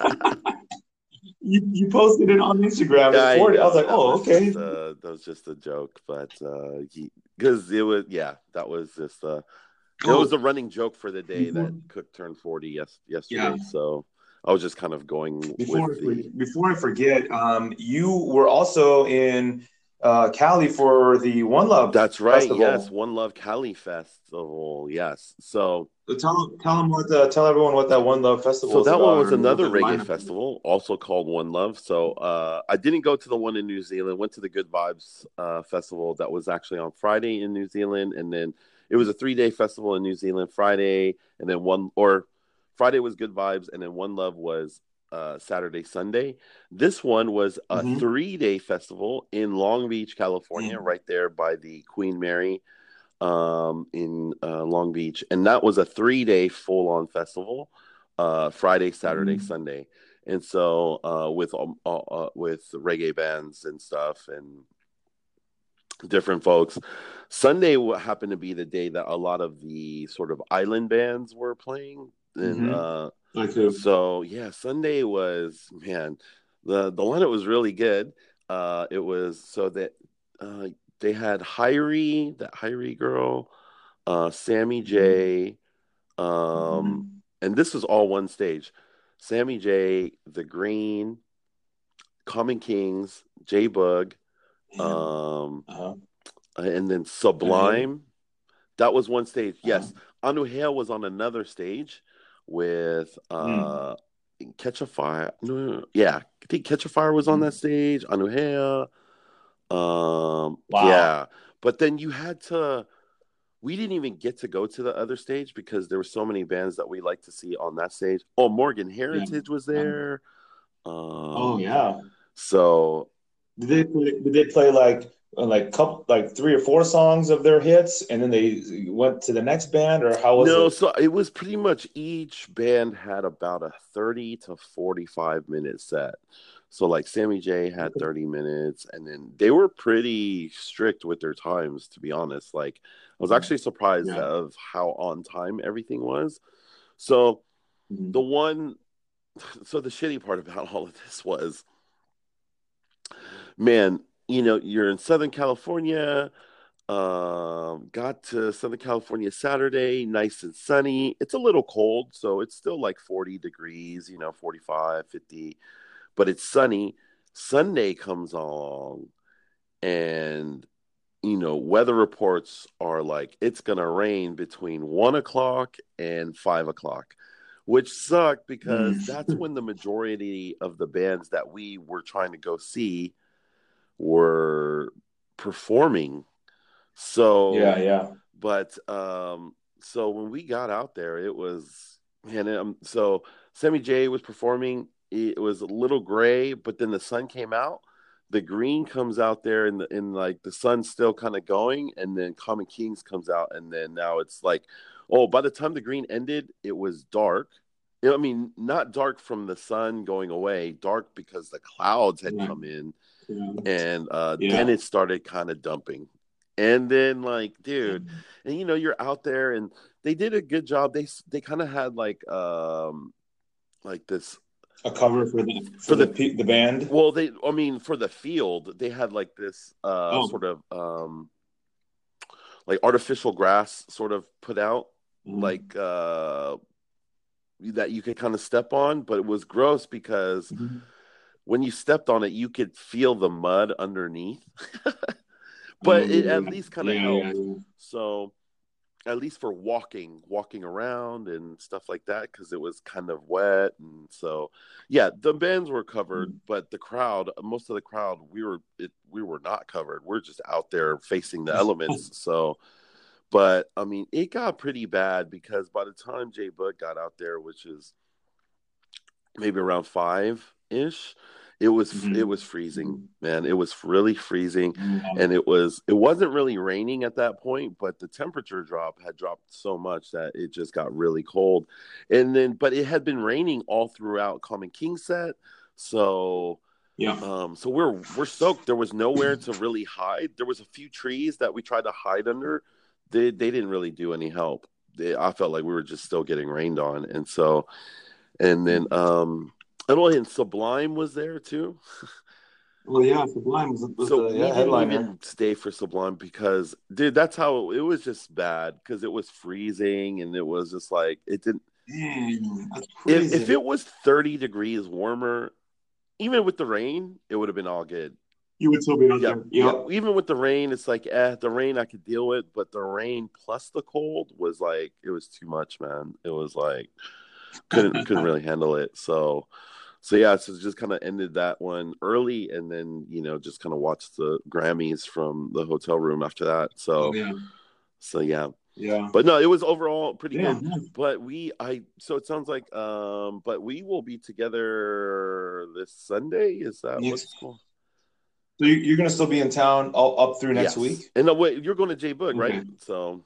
you you posted it on Instagram at I forty. I was know like, that oh, was okay. just a, that was just a joke, but uh, he, because it was, yeah, that was just uh, it was Oh, a running joke for the day before, that Cook turned forty yes yeah, yesterday, so I was just kind of going before with I for, the. before I forget, um, you were also in uh, Cali for the One Love That's right, yes, Festival. One Love Cali Festival, yes, so. So tell tell them what the, tell everyone what that One Love Festival So is that one about, was or what another the reggae lineup is. festival, also called One Love. So uh, I didn't go to the one in New Zealand. Went to the Good Vibes uh, festival that was actually on Friday in New Zealand, and then it was a three day festival in New Zealand. Friday, and then one or Friday was Good Vibes, and then One Love was uh, Saturday, Sunday. This one was a Mm-hmm. three day festival in Long Beach, California, right there by the Queen Mary um, in uh, Long Beach, and that was a three-day full-on festival, uh, Friday, Saturday, Mm-hmm. Sunday, and so uh, with um, uh, uh, with reggae bands and stuff and different folks. Sunday happened to be the day that a lot of the sort of island bands were playing, and Mm-hmm. uh, Like who? so yeah, Sunday was man, the the lineup was really good. Uh, it was so that. Uh, they had Hyrie, that Hyrie girl, uh, Sammy J, um, Mm-hmm. and this was all one stage. Sammy J, The Green, Common Kings, J Bug, Yeah. um, Uh-huh. and then Okay. Sublime. That was one stage. Uh-huh. Yes, Anuhea was on another stage with Mm. uh, Catch a Fire. No, no, no. Yeah, I think Catch a Fire was on that stage. Anuhea. Um, Wow. yeah, but then you had to. We didn't even get to go to the other stage because there were so many bands that we like to see on that stage. Oh, Morgan Yeah. Heritage was Uh-huh. there. Oh Um, yeah. so Did they play, did they play like uh, like couple like three or four songs of their hits, and then they went to the next band, or how was no, it? so it was pretty much each band had about a thirty to forty-five minute set. So like Sammy J had Okay. thirty minutes, and then they were pretty strict with their times, to be honest. Like I was Yeah. actually surprised Yeah. of how on time everything was. So Mhm. the one, so the shitty part about all of this was, man, you know, you're in Southern California. Um, got to Southern California Saturday, nice and sunny. It's a little cold, so it's still like forty degrees, you know, forty-five, fifty, but it's sunny. Sunday comes along, and you know, weather reports are like it's gonna rain between one o'clock and five o'clock, which sucked because Mm. that's when the majority of the bands that we were trying to go see were performing. So, Yeah, yeah. but um, so when we got out there, it was man. Um, so Sammy J was performing. It was a little gray, but then the sun came out. The green comes out there, and the, and like the sun's still kind of going, and then Common Kings comes out, and then now it's like, oh, by the time the green ended, it was dark. I mean, not dark from the sun going away, dark because the clouds had Yeah. come in, Yeah. and uh, Yeah. then it started kind of dumping. And then, like, dude, and you know, you're out there, and they did a good job. They they kind of had like um like this A cover for the for, For the the- pe- the band. well, they I mean for the field, they had like this uh Oh. sort of um like artificial grass sort of put out, Mhm. like uh that you could kind of step on, but it was gross because Mhm. when you stepped on it, you could feel the mud underneath. But Oh, it at yeah. least kind of Yeah, helped. yeah, yeah. So at least for walking, walking around and stuff like that, because it was kind of wet. And so, yeah, the bands were covered, Mm. but the crowd, most of the crowd, we were it, we were not covered. We're just out there facing the elements. So, but I mean, it got pretty bad because by the time Jay Book got out there, which is maybe around five ish, it was Mhm. it was freezing, man. It was really freezing. Mhm. And it was it wasn't really raining at that point, but the temperature drop had dropped so much that it just got really cold. And then but it had been raining all throughout Common King set. So Yeah. um so we're we're soaked. There was nowhere to really hide. There was a few trees that we tried to hide under. They they didn't really do any help. They, I felt like we were just still getting rained on. And so and then um and well, and Sublime was there too. Well, yeah, Sublime was, was So the we yeah, didn't headliner. even stay for Sublime because, dude, that's how it was just bad because it was freezing and it was just like it didn't. Dang, that's If, crazy. if it was thirty degrees warmer, even with the rain, it would have been all good. You would still be out Yeah, there. yeah. Yep. Even with the rain, it's like, eh, the rain I could deal with, but the rain plus the cold was like it was too much, man. It was like couldn't couldn't really handle it. So. So yeah, so just kind of ended that one early, and then you know just kind of watched the Grammys from the hotel room after that. So Oh, yeah. so yeah, Yeah. but no, it was overall pretty Yeah. good. yeah. But we, I so it sounds like, um, but we will be together this Sunday. Is that Yes. what's going? So you, you're gonna still be in town all, up through next Yes. week? And no, wait, you're going to J Boog, right? Okay. So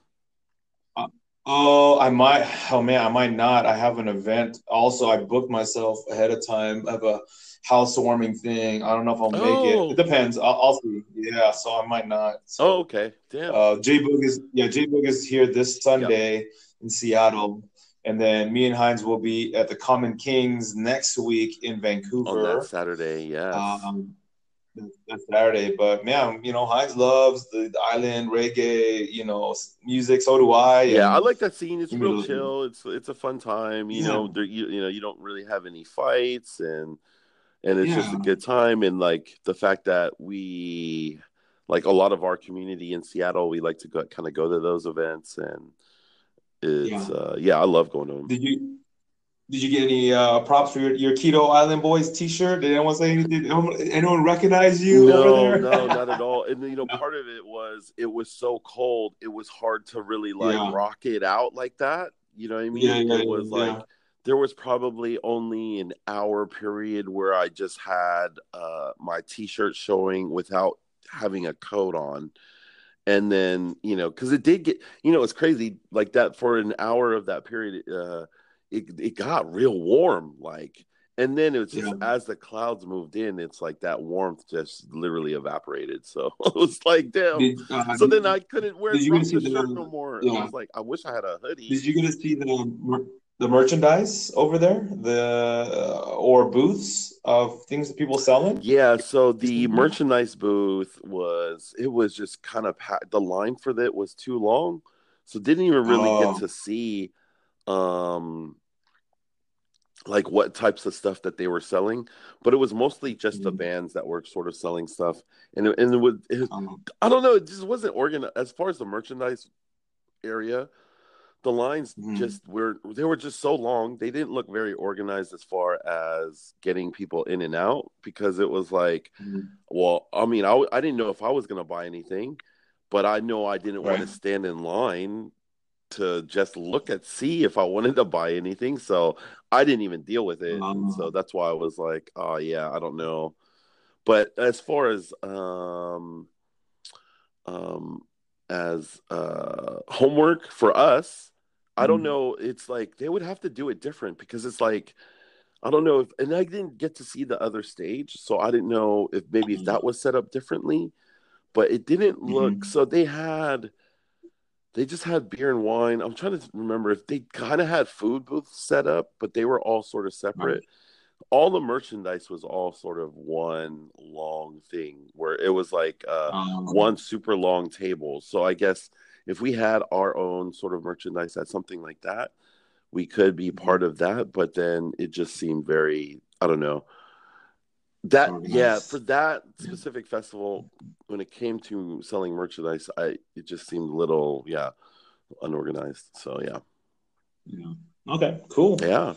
Oh, I might. Oh man, I might not. I have an event. Also, I booked myself ahead of time. I have a housewarming thing. I don't know if I'll make it. Oh. It depends. I'll, I'll see. Yeah, so I might not. So, oh, okay, damn. uh, J Boog is yeah, J Boog is here this Sunday in Seattle, and then me and Heinz will be at the Common Kings next week in On Vancouver. that Saturday, yes. Um, that Saturday, but man, you know, Heinz loves the, the island reggae, you know, s- music. So do I. Yeah, and- I like that scene. It's you real know, chill. It's it's a fun time. You Yeah. know, there you you know you don't really have any fights, and and it's just a Yeah. good time. And like the fact that we, like a lot of our community in Seattle, we like to go, kind of go to those events, and it's Yeah. uh, yeah, I love going to them. Did you did you get any uh, props for your, your Keto Island Boys T-shirt? Did anyone say anything? Anyone, anyone recognize you No, over there? no, not at all. And you know, part of it was it was so cold. It was hard to really like Yeah. rock it out like that. You know what I mean? Yeah, yeah, it was yeah. like there was probably only an hour period where I just had uh, my T-shirt showing without having a coat on. And then, you know, because it did get, you know, it's crazy like that for an hour of that period. Uh, it it got real warm, like, and then it was just Yeah. as the clouds moved in, it's like that warmth just literally evaporated. So it was like, damn. Did, uh, So did, then I couldn't wear did you rock get to the see shirt the- no more. yeah. I was like, I wish I had a hoodie. did you get to see the the merchandise over there, the uh, or booths of things that people selling? Yeah, so the merchandise booth was it was just kind of pa- the line for that was too long, so didn't even really get Oh, to see um like what types of stuff that they were selling, but it was mostly just the mhm. bands that were sort of selling stuff, and it, and it was it, Um, I don't know, it just wasn't organized as far as the merchandise area. The lines mhm, just were they were just so long. They didn't look very organized as far as getting people in and out because it was like, mhm. well, I mean, I, w- I didn't know if I was going to buy anything, but I know I didn't want Right. to stand in line to just look at see if I wanted to buy anything. So I didn't even deal with it, and so Um, that's why I was like, oh yeah, I don't know. But as far as um um as uh homework for us, I don't mhm, know. It's like they would have to do it different because it's like I don't know if, and I didn't get to see the other stage, so I didn't know if maybe if that was set up differently. But it didn't look mhm, so. They had they just had beer and wine. I'm trying to remember if they kind of had food booths set up, but they were all sort of right. separate. All the merchandise was all sort of one long thing where it was like uh, Um, one super long table. So I guess if we had our own sort of merchandise at something like that, we could be part mhm. of that. But then it just seemed very, I don't know. That yeah, for Disorganized. that Yeah. specific festival, when it came to selling merchandise, I it just seemed a little yeah unorganized. So yeah, Yeah. Okay, cool. yeah,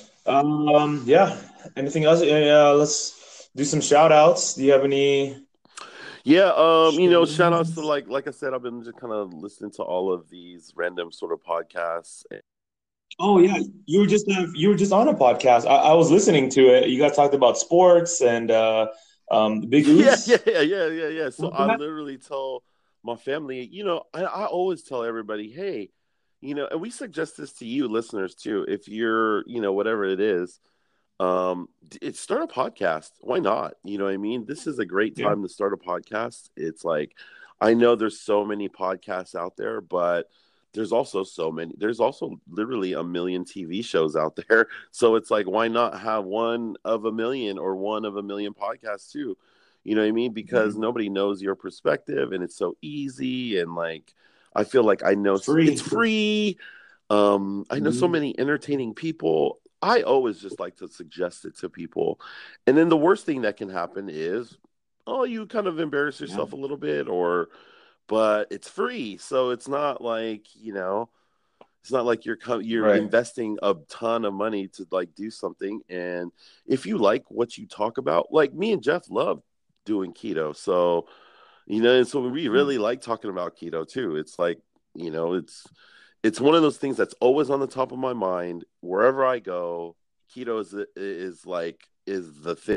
Um, yeah. Anything else? Yeah, yeah, let's do some shout outs. Do you have any yeah. Um, you know, shout shout outs to outs? like like I said, I've been just kind of listening to all of these random sort of podcasts. Oh yeah, you were just uh, you were just on a podcast. I, I was listening to it. You guys talked about sports and uh, um, the Big Yeah, yeah, Ooze. yeah, yeah, yeah, yeah. So What I the literally tell my family, you know, I, I always tell everybody, hey, you know, and we suggest this to you listeners too. If you're, you know, whatever it is, um, it's start a podcast. Why not? You know what I mean? This is a great Yeah. time to start a podcast. It's like, I know there's so many podcasts out there, but there's also so many, there's also literally a million T V shows out there. So it's like, why not have one of a million or one of a million podcasts too? You know what I mean? Because Mhm. nobody knows your perspective and it's so easy. And like, I feel like I know it's Free. free. Um, I know so Mhm. many entertaining people. I always just like to suggest it to people. And then the worst thing that can happen is, oh, you kind of embarrass Yeah. yourself a little bit, or, but it's free. So it's not like, you know, it's not like you're co- you're Right. investing a ton of money to like do something. And if you like what you talk about, like me and Jeff love doing keto. So, you know, and so we Yeah. really like talking about keto too. It's like, you know, it's it's one of those things that's always on the top of my mind wherever I go. Keto is is like is the thing.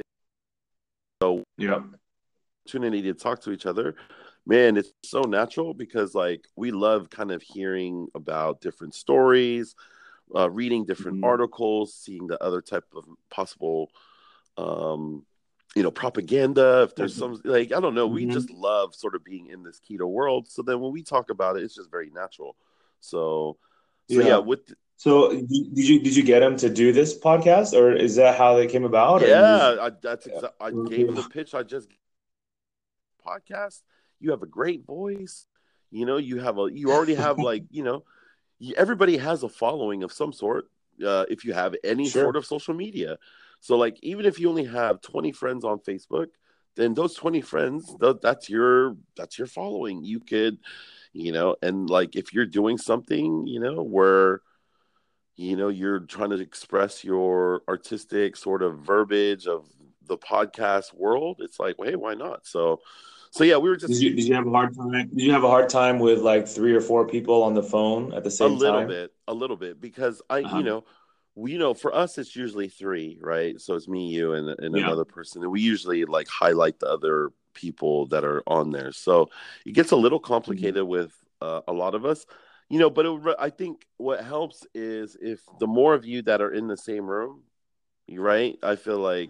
So Yeah. opportunity to talk to each other, man, it's so natural because like we love kind of hearing about different stories, uh, reading different Mhm. articles, seeing the other type of possible um you know propaganda if there's some like I don't know, we just Mhm. love sort of being in this keto world, so then when we talk about it it's just very natural. So so yeah, Yeah. with So did did you did you get him to do this podcast, or is that how they came about, or you just yeah I, that's yeah. exactly I gave him the pitch. I just podcast, you have a great voice, you know, you have a you already have like you know you, everybody has a following of some sort, uh, if you have any sort Sure. of social media. So like even if you only have twenty friends on Facebook, then those twenty friends, th- that's your that's your following. You could, you know, and like if you're doing something, you know, where you know you're trying to express your artistic sort of verbiage of the podcast world, it's like, well, hey, why not? So so yeah, we were Did just you did you have a hard time? Did you have a hard time with like three or four people on the phone at the a same little time? bit, a little bit, because I, you Uh-huh. know, we, you know, for us it's usually three, right? So it's me, you, and and Yeah. another person, and we usually like highlight the other people that are on there. So it gets a little Mhm. complicated with uh, a lot of us, you know. But it, I think what helps is if the more of you that are in the same room, right? I feel like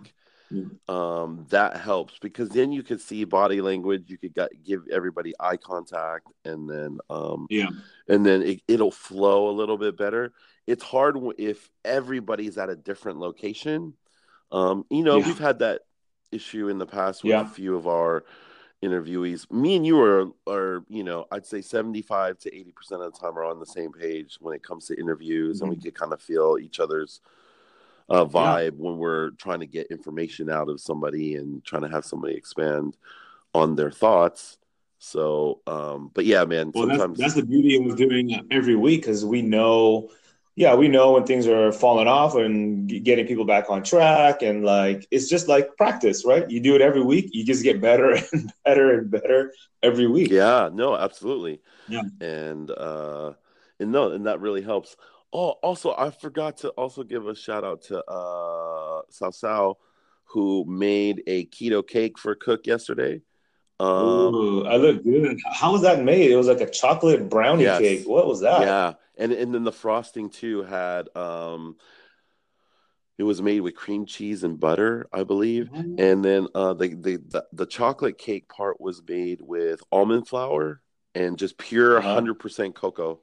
Um, that helps because then you could see body language. You could get, give everybody eye contact, and then um, Yeah. and then it, it'll flow a little bit better. It's hard if everybody's at a different location. Um, you know, Yeah. we've had that issue in the past with a Yeah. few of our interviewees. Me and you are, are you know, I'd say seventy-five to eighty percent of the time are on the same page when it comes to interviews, mm-hmm. and we could kind of feel each other's uh, vibe yeah. when we're trying to get information out of somebody and trying to have somebody expand on their thoughts. So, um, but yeah, man, well, sometimes that's, that's the beauty of doing every week, because we know, yeah, we know when things are falling off and getting people back on track. And like, it's just like practice, right? You do it every week. You just get better and better and better every week. Yeah, no, absolutely. Yeah. And, uh, and no, and that really helps. Oh, also, I forgot to also give a shout out to uh, Sao Sao, who made a keto cake for Cook yesterday. Um, Ooh, I look good. How was that made? It was like a chocolate brownie yes. cake. What was that? Yeah, and and then the frosting too had um, it was made with cream cheese and butter, I believe, mm-hmm. and then uh, the, the the the chocolate cake part was made with almond flour and just pure uh-huh. one hundred percent cocoa.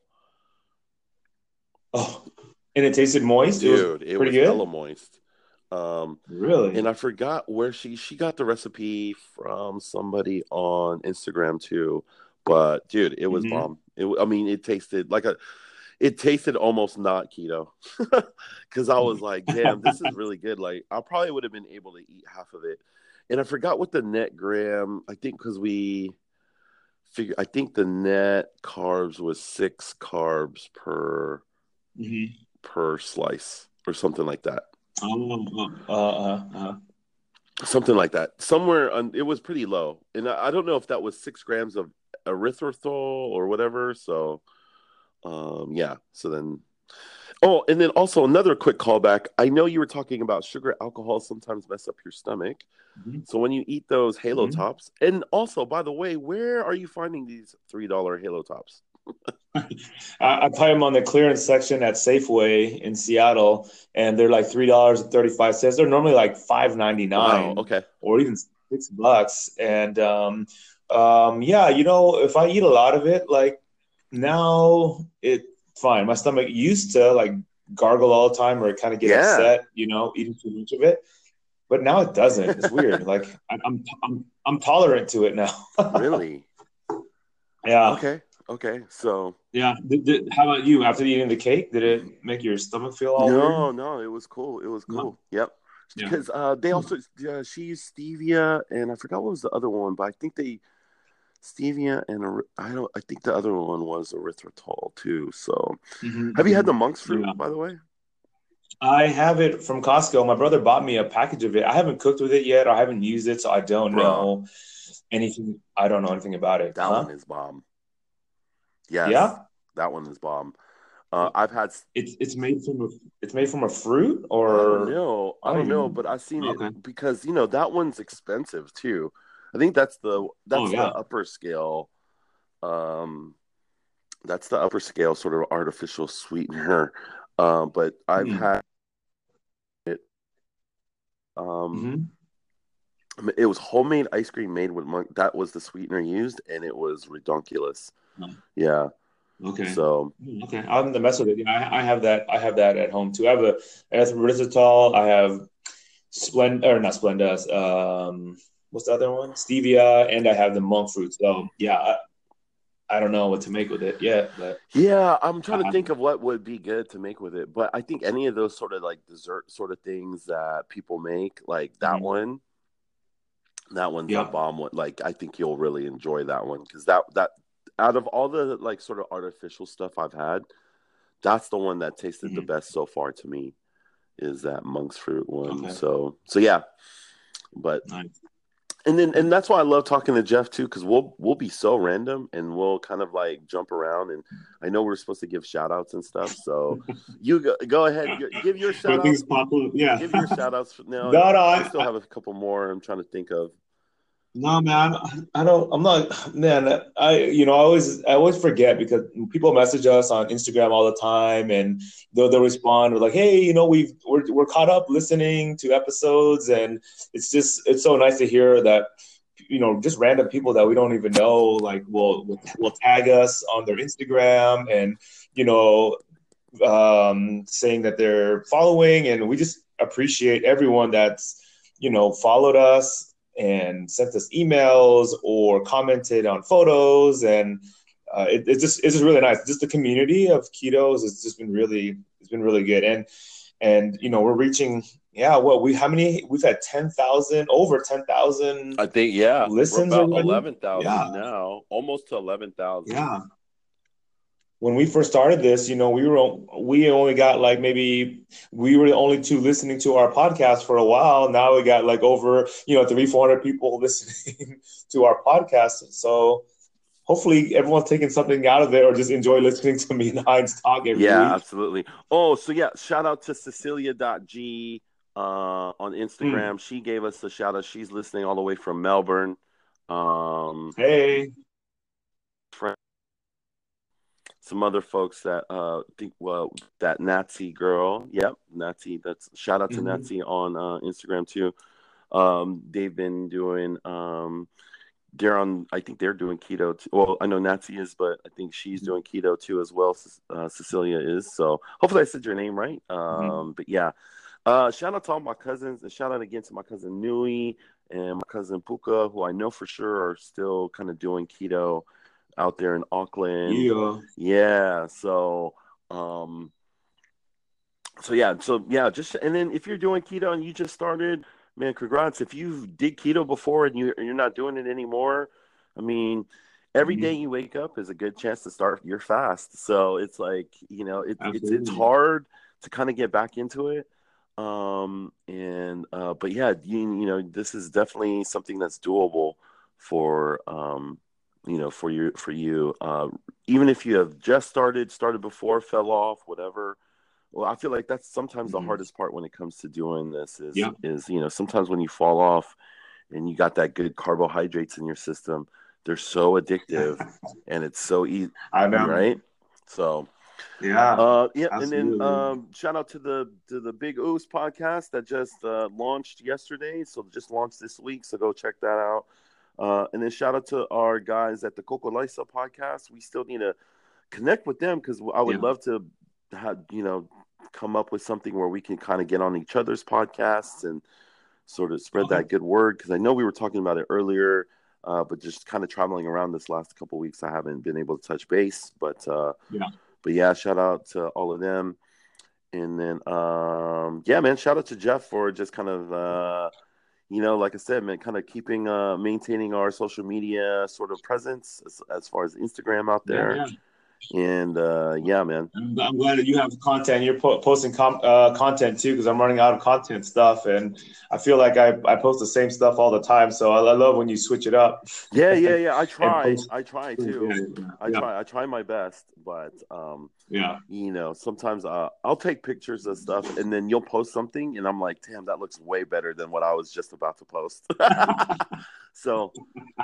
Oh, and it tasted moist? Dude, it was, it pretty was good? hella moist. Um, really? And I forgot where she she got the recipe from somebody on Instagram too. But dude, it was mm-hmm. bomb. It, I mean, it tasted like a, it tasted almost not keto, because I was like, damn, this is really good. Like, I probably would have been able to eat half of it. And I forgot what the net gram. I think because we figure, I think the net carbs was six carbs per mm-hmm. per slice or something like that. Oh, uh, uh, uh. Something like that. Somewhere, on, it was pretty low. And I, I don't know if that was six grams of erythritol or whatever. So, um, yeah. So then, oh, and then also another quick callback. I know you were talking about sugar, alcohol sometimes mess up your stomach. Mm-hmm. So when you eat those Halo mm-hmm. Tops, and also, by the way, where are you finding these three dollar Halo Tops? I, I buy them on the clearance section at Safeway in Seattle, and they're like three dollars and thirty five cents. They're normally like five ninety nine, wow, okay, or even six bucks. And um, um, yeah, you know, if I eat a lot of it, like now it's fine. My stomach used to like gargle all the time, or kind of get yeah. upset, you know, eating too much of it. But now it doesn't. It's weird. Like I, I'm, I'm, I'm tolerant to it now. Really? Yeah. Okay. Okay, so yeah. Did, did, how about you? After eating the cake, did it make your stomach feel all no, weird? No, it was cool. It was cool. No. Yep. Yeah. Because uh, they also uh, she used stevia, and I forgot what was the other one, but I think they stevia and I don't. I think the other one was erythritol too. So, mm-hmm. have you had the monk's fruit, yeah. by the way? I have it from Costco. My brother bought me a package of it. I haven't cooked with it yet. I haven't used it, so I don't Bro. know anything. I don't know anything about it. That huh? one is bomb. Yes, yeah, that one is bomb. Uh, I've had it's it's made from a it's made from a fruit, or I don't know. I don't know, but I've seen okay. it because you know that one's expensive too. I think that's the that's oh, yeah. the upper scale. Um, that's the upper scale sort of artificial sweetener. Um, but I've mm. had it. Um, mm-hmm. It was homemade ice cream made with monk. That was the sweetener used, and it was redonkulous. Oh. Yeah. Okay. So okay, I'm the mess with it. I, I have that. I have that at home too. I have a I have erythritol. I have Splenda or not Splenda. Um, what's the other one? Stevia, and I have the monk fruit. So yeah, I, I don't know what to make with it yet. But yeah, I'm trying to think of what would be good to make with it. But I think any of those sort of like dessert sort of things that people make, like that mm-hmm. one. That one's yeah. a bomb one. Like I think you'll really enjoy that one because that that out of all the like sort of artificial stuff I've had, that's the one that tasted mm-hmm. the best so far to me. Is that monk's fruit one? Okay. So so yeah, but nice. and then and that's why I love talking to Jeff too because we'll we'll be so random and we'll kind of like jump around and I know we're supposed to give shout outs and stuff. So you go, go ahead, give your shout outs. Yeah, give your shout outs now. No, no, I, I still have a couple more I'm trying to think of. No, man, I don't. I'm not, man. I, you know, I always, I always forget because people message us on Instagram all the time, and they'll, they'll respond with like, "Hey, you know, we've we're we're caught up listening to episodes," and it's just it's so nice to hear that, you know, just random people that we don't even know, like, will will, will tag us on their Instagram, and you know, um, saying that they're following, and we just appreciate everyone that's, you know, followed us and sent us emails or commented on photos, and uh, it, it's just it's just really nice. Just the community of ketos has just been really it's been really good, and and you know we're reaching, yeah, what we how many we've had ten thousand over ten thousand I think, yeah, we're listens about already. eleven Yeah, thousand now, almost to eleven thousand. yeah. When we first started this, you know, we were we only got like maybe we were the only two listening to our podcast for a while. Now we got like over, you know, three, four hundred people listening to our podcast. So hopefully everyone's taking something out of it or just enjoy listening to me and Heinz talk every Yeah, week. absolutely. Oh, so yeah, shout out to Cecilia G uh, on Hmm. Instagram. She gave us a shout out. She's listening all the way from Melbourne. Um, Hey. some other folks that uh think well that Nazi girl. Yep, Nazi. That's shout out to Mhm. Nazi on uh, Instagram too. Um, they've been doing um they're on I think they're doing keto too. Well, I know Nazi is, but I think she's doing keto too as well. Uh, Cecilia is. So hopefully I said your name right. Mhm. Um, but yeah. Uh, shout out to all my cousins and shout out again to my cousin Nui and my cousin Puka, who I know for sure are still kind of doing keto out there in Auckland. Yeah. Yeah, so um so yeah, so yeah, just and then if you're doing keto and you just started, man, congrats. If you did keto before and you you're not doing it anymore, I mean, every day Mhm. you wake up is a good chance to start your fast. So it's like, you know, it, it's it's Absolutely. hard to kind of get back into it. Um and uh but yeah, you you know, this is definitely something that's doable for um you know, for you for you. Uh even if you have just started, started before, fell off, whatever. Well, I feel like that's sometimes the Mhm. hardest part when it comes to doing this is Yeah. is you know, sometimes when you fall off and you got that good carbohydrates in your system, they're so addictive and it's so easy, I know. right? So Yeah. uh yeah, and then Absolutely. um shout out to the to the Big Oos podcast that just uh launched yesterday. So just launched this week. So go check that out. Uh and then shout out to our guys at the Coco Lisa podcast. We still need to connect with them because I would Yeah. love to have, you know, come up with something where we can kind of get on each other's podcasts and sort of spread Okay. that good word. Because I know we were talking about it earlier, uh, but just kind of traveling around this last couple of weeks, I haven't been able to touch base. But uh, Yeah. but yeah, shout out to all of them. And then um, yeah, man, shout out to Jeff for just kind of uh, you know, like I said, man, kind of keeping uh, maintaining our social media sort of presence as, as far as Instagram out Yeah. there. Yeah. And uh, yeah, man. I'm, I'm glad that you have content. You're po- posting com- uh, content too, because I'm running out of content stuff, and I feel like I, I post the same stuff all the time. So I, I love when you switch it up Yeah, yeah, and, yeah. I and try. post. I try Yeah, too. I yeah, try. I try my best, but um, yeah. you know, sometimes uh, I'll take pictures of stuff, and then you'll post something, and I'm like, damn, that looks way better than what I was just about to post. so,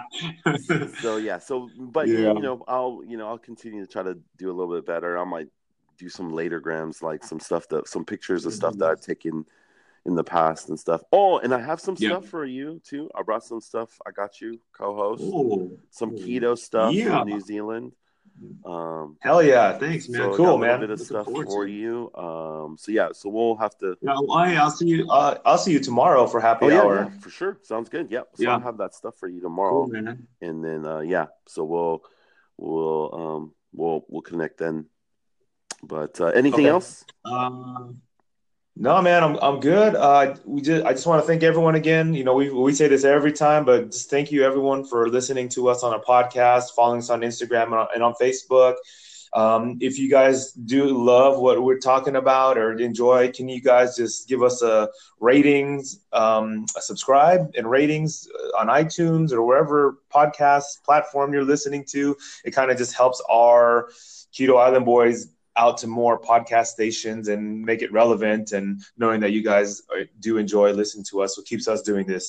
so yeah. So, but you, Yeah. you know, I'll, you know, I'll continue to try to do a little bit better. I might do some later grams, like some stuff that, some pictures of stuff that Mhm. I've taken in the past and stuff. Oh, and I have some Yeah. stuff for you too. I brought some stuff. I got you, co-host, Oh, some keto stuff yeah. from New Zealand. Um, Hell yeah. Thanks, man. so I got Cool, a little bit man. of Looking stuff forward to for it. you. Um, so yeah, so we'll have to. Yeah. Well, hey, I'll see you. Uh, I'll see you tomorrow for Oh happy yeah, yeah, hour. for sure. Sounds good. Yep. So Yeah. I'll have that stuff for you Cool, tomorrow, man. and then uh, yeah, so we'll we'll um we'll we'll connect then. But uh, anything Okay. else? Um, No, man, I'm I'm good. Uh, we just I just want to thank everyone again. You know, we we say this every time, but just thank you everyone for listening to us on our podcast, following us on Instagram and on, and on Facebook. Um, if you guys do love what we're talking about or enjoy, can you guys just give us a ratings, um, a subscribe and ratings uh, on iTunes or wherever podcast platform you're listening to? It kind of just helps our Keto Island Boys out to more podcast stations and make it relevant, and knowing that you guys do enjoy listening to us, what keeps us doing this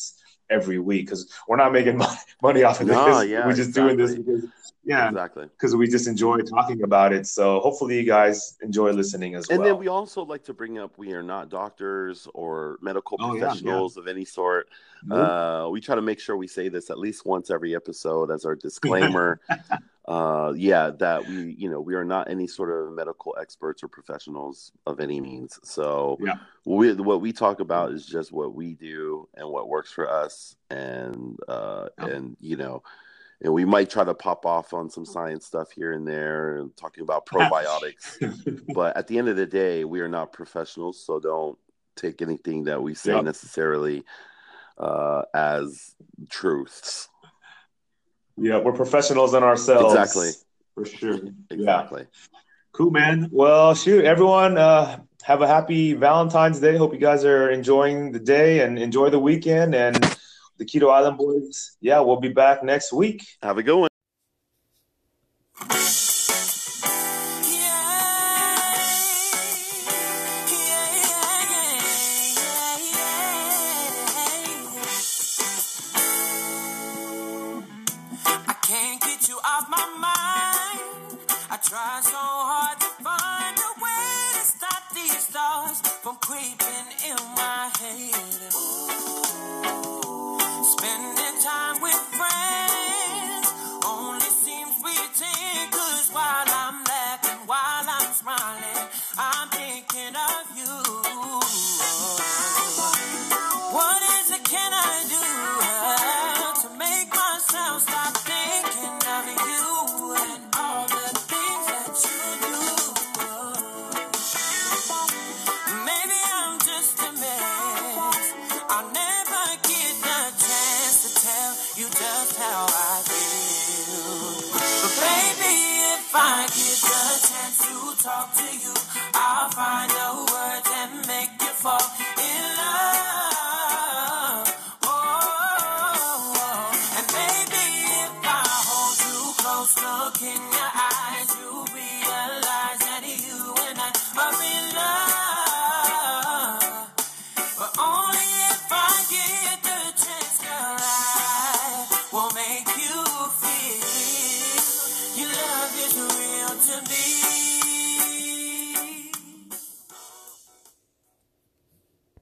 every week because we're not making money, money off of No, this. yeah, We're just exactly. doing this because, yeah, Exactly. because we just enjoy talking about it. So hopefully you guys enjoy listening as And well. then we also like to bring up we are not doctors or medical Oh, yeah, professionals of any sort. Nope. Uh, we try to make sure we say this at least once every episode as our disclaimer. uh, yeah, that we, you know, we are not any sort of medical experts or professionals of any means. So Yeah. we, what we talk about is just what we do and what works for us. And, uh, Yeah. and, you know, and we might try to pop off on some science stuff here and there and talking about probiotics. But at the end of the day, we are not professionals, so don't take anything that we say Yep. necessarily uh, as truths. Yeah, we're professionals in ourselves. Exactly. For sure. Exactly. Yeah. Cool, man. Well, shoot, everyone, uh, have a happy Valentine's Day. Hope you guys are enjoying the day and enjoy the weekend. And the Keto Island Boys, yeah, we'll be back next week. Have a good one. I can't get you off my mind. I try so hard to find a way to stop these thoughts from creeping in my head. Ooh, spending time with friends only seems pretend, 'cause while I'm laughing, while I'm smiling, I'm thinking of you. What is it can I do to make myself stop thinking of you and all the things that you do? Maybe I'm just a mess. I'll never get the chance to tell you just how I feel. But baby, if I get the chance to talk to you